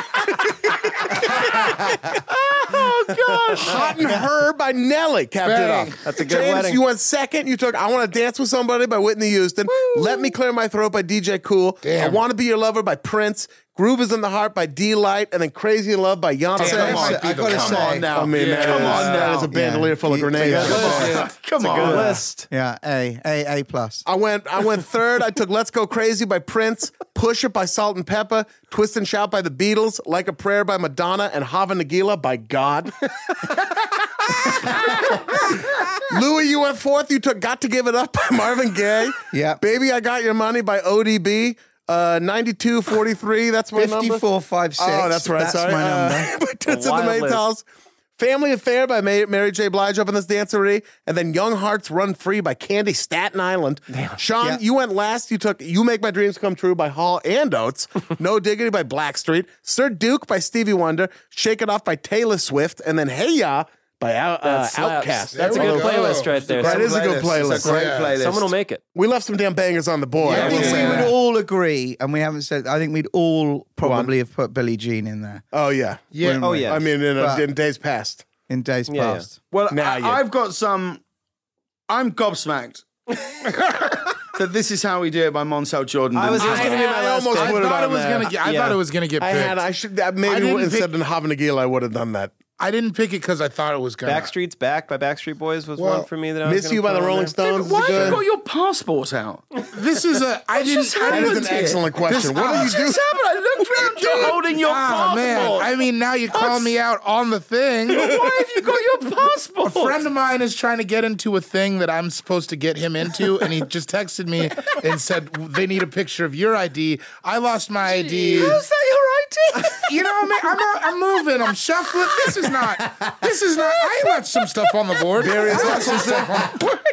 Oh, gosh. Hot and Her by Nelly capped it Bang. off. That's a good James, wedding. you went second. You took I Want to Dance with Somebody by Whitney Houston. Let Me Clear My Throat by DJ Cool. Damn. I Want to Be Your Lover by Prince. Groove is in the Heart by D-Light. And then Crazy in Love by Beyonce. Damn, that might be I the gotta come say, on now. I mean, Yeah. that, Come on that now. is a bandolier full of Yeah. grenades. Yeah. Come on. Good list. Yeah, A plus. I went third. I took Let's Go Crazy by Prince, Push It by Salt and Pepper, Twist and Shout by the Beatles, Like a Prayer by Madonna, and Hava Nagila by God. Louis, you went fourth. You took Got to Give It Up by Marvin Gaye. Yeah. Baby, I Got Your Money by ODB. 9243, that's my number. 5456. Oh, that's right. That's Sorry. my number. By Tits and the wild list. Maytals. Family Affair by Mary J. Blige up in this dancery. And then Young Hearts Run Free by Candy Staten Island. Sean, Yeah. you went last. You took You Make My Dreams Come True by Hall and Oates. No Diggity by Blackstreet. Sir Duke by Stevie Wonder. Shake It Off by Taylor Swift. And then Hey Ya by That slaps. Outkast. That's a There we good go. playlist right there. That is a good It's playlist. a great Yeah. playlist. Someone will make it. We left some damn bangers on the board. Yeah, I think we'll we say would that. all agree, and we haven't said, I think we'd all probably have put Billie Jean in there Oh, yeah. Yeah. Oh, yeah. I mean, But- in days past. in days Yeah, past. Well, Nah, yeah. I've got some. I'm gobsmacked that this is how we do it by Monsell Jordan. I was didn't just say. going to be my I last almost pick. I put it thought on it was there. gonna get. I Yeah. thought it was gonna get I picked. had. I should. I Maybe didn't instead pick- of Hava Nagila, I would have done that. I didn't pick it because I thought it was gonna. Backstreet's Back by Backstreet Boys was Well, one for me that I was Miss gonna You by put the on Rolling there. Stones. Why is have you good. got your passport out? This is a. I didn't. just I That didn't is an Volunteer. excellent question. What do you do? Just happened. I looked around you holding your Ah, man. passport. I mean, now you call me out on the thing. Why have you got your passport? A friend of mine is trying to get into a thing that I'm supposed to get him into, and he just texted me and said they need a picture of your ID. I lost my ID. How's that your ID? You know, man, I'm moving, I'm shuffling. This is not. I left some stuff on the board. I left some stuff on the board.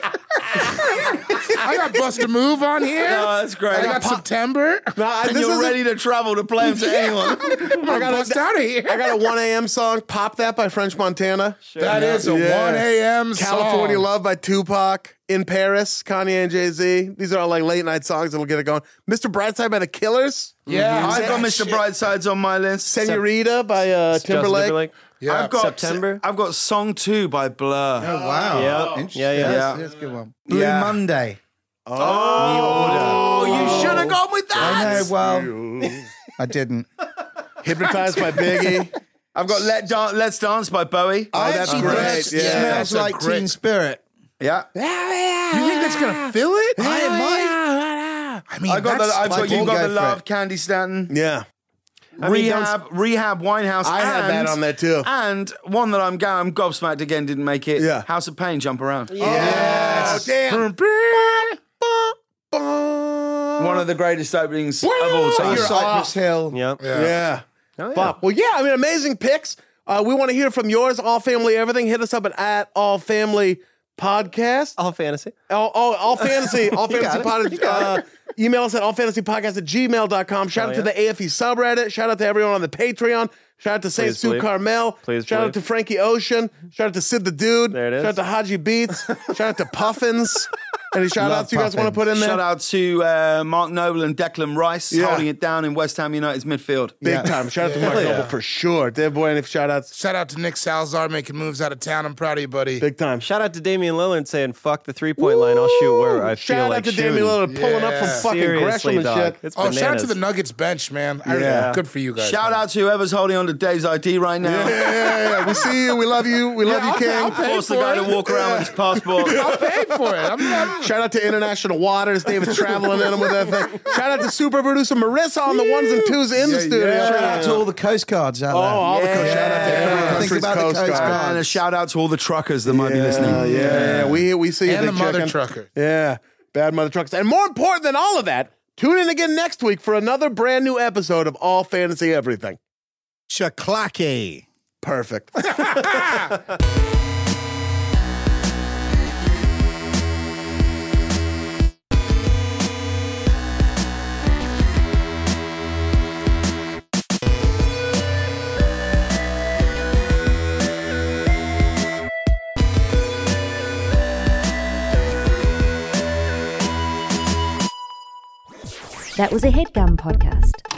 I got Bust a Move on here. No, that's great. I got September. And you're ready to travel to play them to anyone. I got bust out of here. I got a 1 a.m. song, Pop That by French Montana. That is a 1 a.m. California song. Love by Tupac. In Paris, Kanye and Jay-Z. These are all like late night songs that'll get it going. Mr. Brightside by The Killers. Yeah, I've got Mr. Bridetside's on my list. Senorita by Justin Timberlake. Yeah. I've got September. I've got Song 2 by Blur. Oh, wow. Yeah. Interesting. Yeah, yeah. That's a good one. Blue Yeah. Monday. Oh, you should have gone with that. I know, well, I didn't. Hypnotized by Biggie. I've got Let's Dance by Bowie. I that's actually great. think it Yeah, smells that's a like great- Teen Spirit. Yeah. You think that's gonna fill it? I might. I mean, I've got that's, I've got You we'll Got go the for Love, it. Candy Stanton. Yeah. Rehab, Winehouse. I had that on there too. And one that I'm gobsmacked again didn't make it. Yeah. House of Pain, Jump Around. Yes. Oh, damn. One of the greatest openings of all time. You're Cypress Hill. Yep. Yeah. Oh, yeah. Fuck. Well, yeah, I mean, amazing picks. We want to hear from yours, All Family Everything. Hit us up at All Family Podcast. All fantasy. All Fantasy. All Fantasy it. Podcast. Email us at allfantasypodcast@gmail.com. Shout out to the AFE subreddit. Shout out to everyone on the Patreon. Shout out to St. Please Sue believe. Carmel. Please Shout out believe. to Frankie Ocean. Shout out to Sid the Dude. There it is. Shout out to Haji Beats. Shout out to Puffins. Any shout outs you guys want to put in there? Shout out to Mark Noble and Declan Rice holding it down in West Ham United's midfield. Big time. Shout out to Mark Noble for sure. Dave Boy, any shout outs? Shout out to Nick Salazar making moves out of town. I'm proud of you, buddy. Big time. Shout out to Damian Lillard saying, fuck the 3-point line. I'll shoot where I feel Shout like out to shooting. Damian Lillard pulling up from fucking Seriously, Gresham and dog. shit. It's Oh, shout out to bananas. the Nuggets bench, man. Yeah. Good for you guys. Shout man. out to whoever's holding on to Dave's ID right now. Yeah. We see you. We love you. We love you, King. Force the guy to walk around with his passport. I'll pay for it. Shout out to International Waters. David's traveling in them with that thing. Shout out to super producer Marissa on the ones and twos in the studio. Shout out to all the Coast Guards out there. all the coast. Shout out to every Think country's about the Coast Coast Guard. Guard. And a shout out to all the truckers that might be listening. Yeah. We see you, And the Big mother Chicken. trucker. Yeah. Bad mother truckers. And more important than all of that, tune in again next week for another brand new episode of All Fantasy Everything. Shaklaki. Perfect. That was a HeadGum podcast.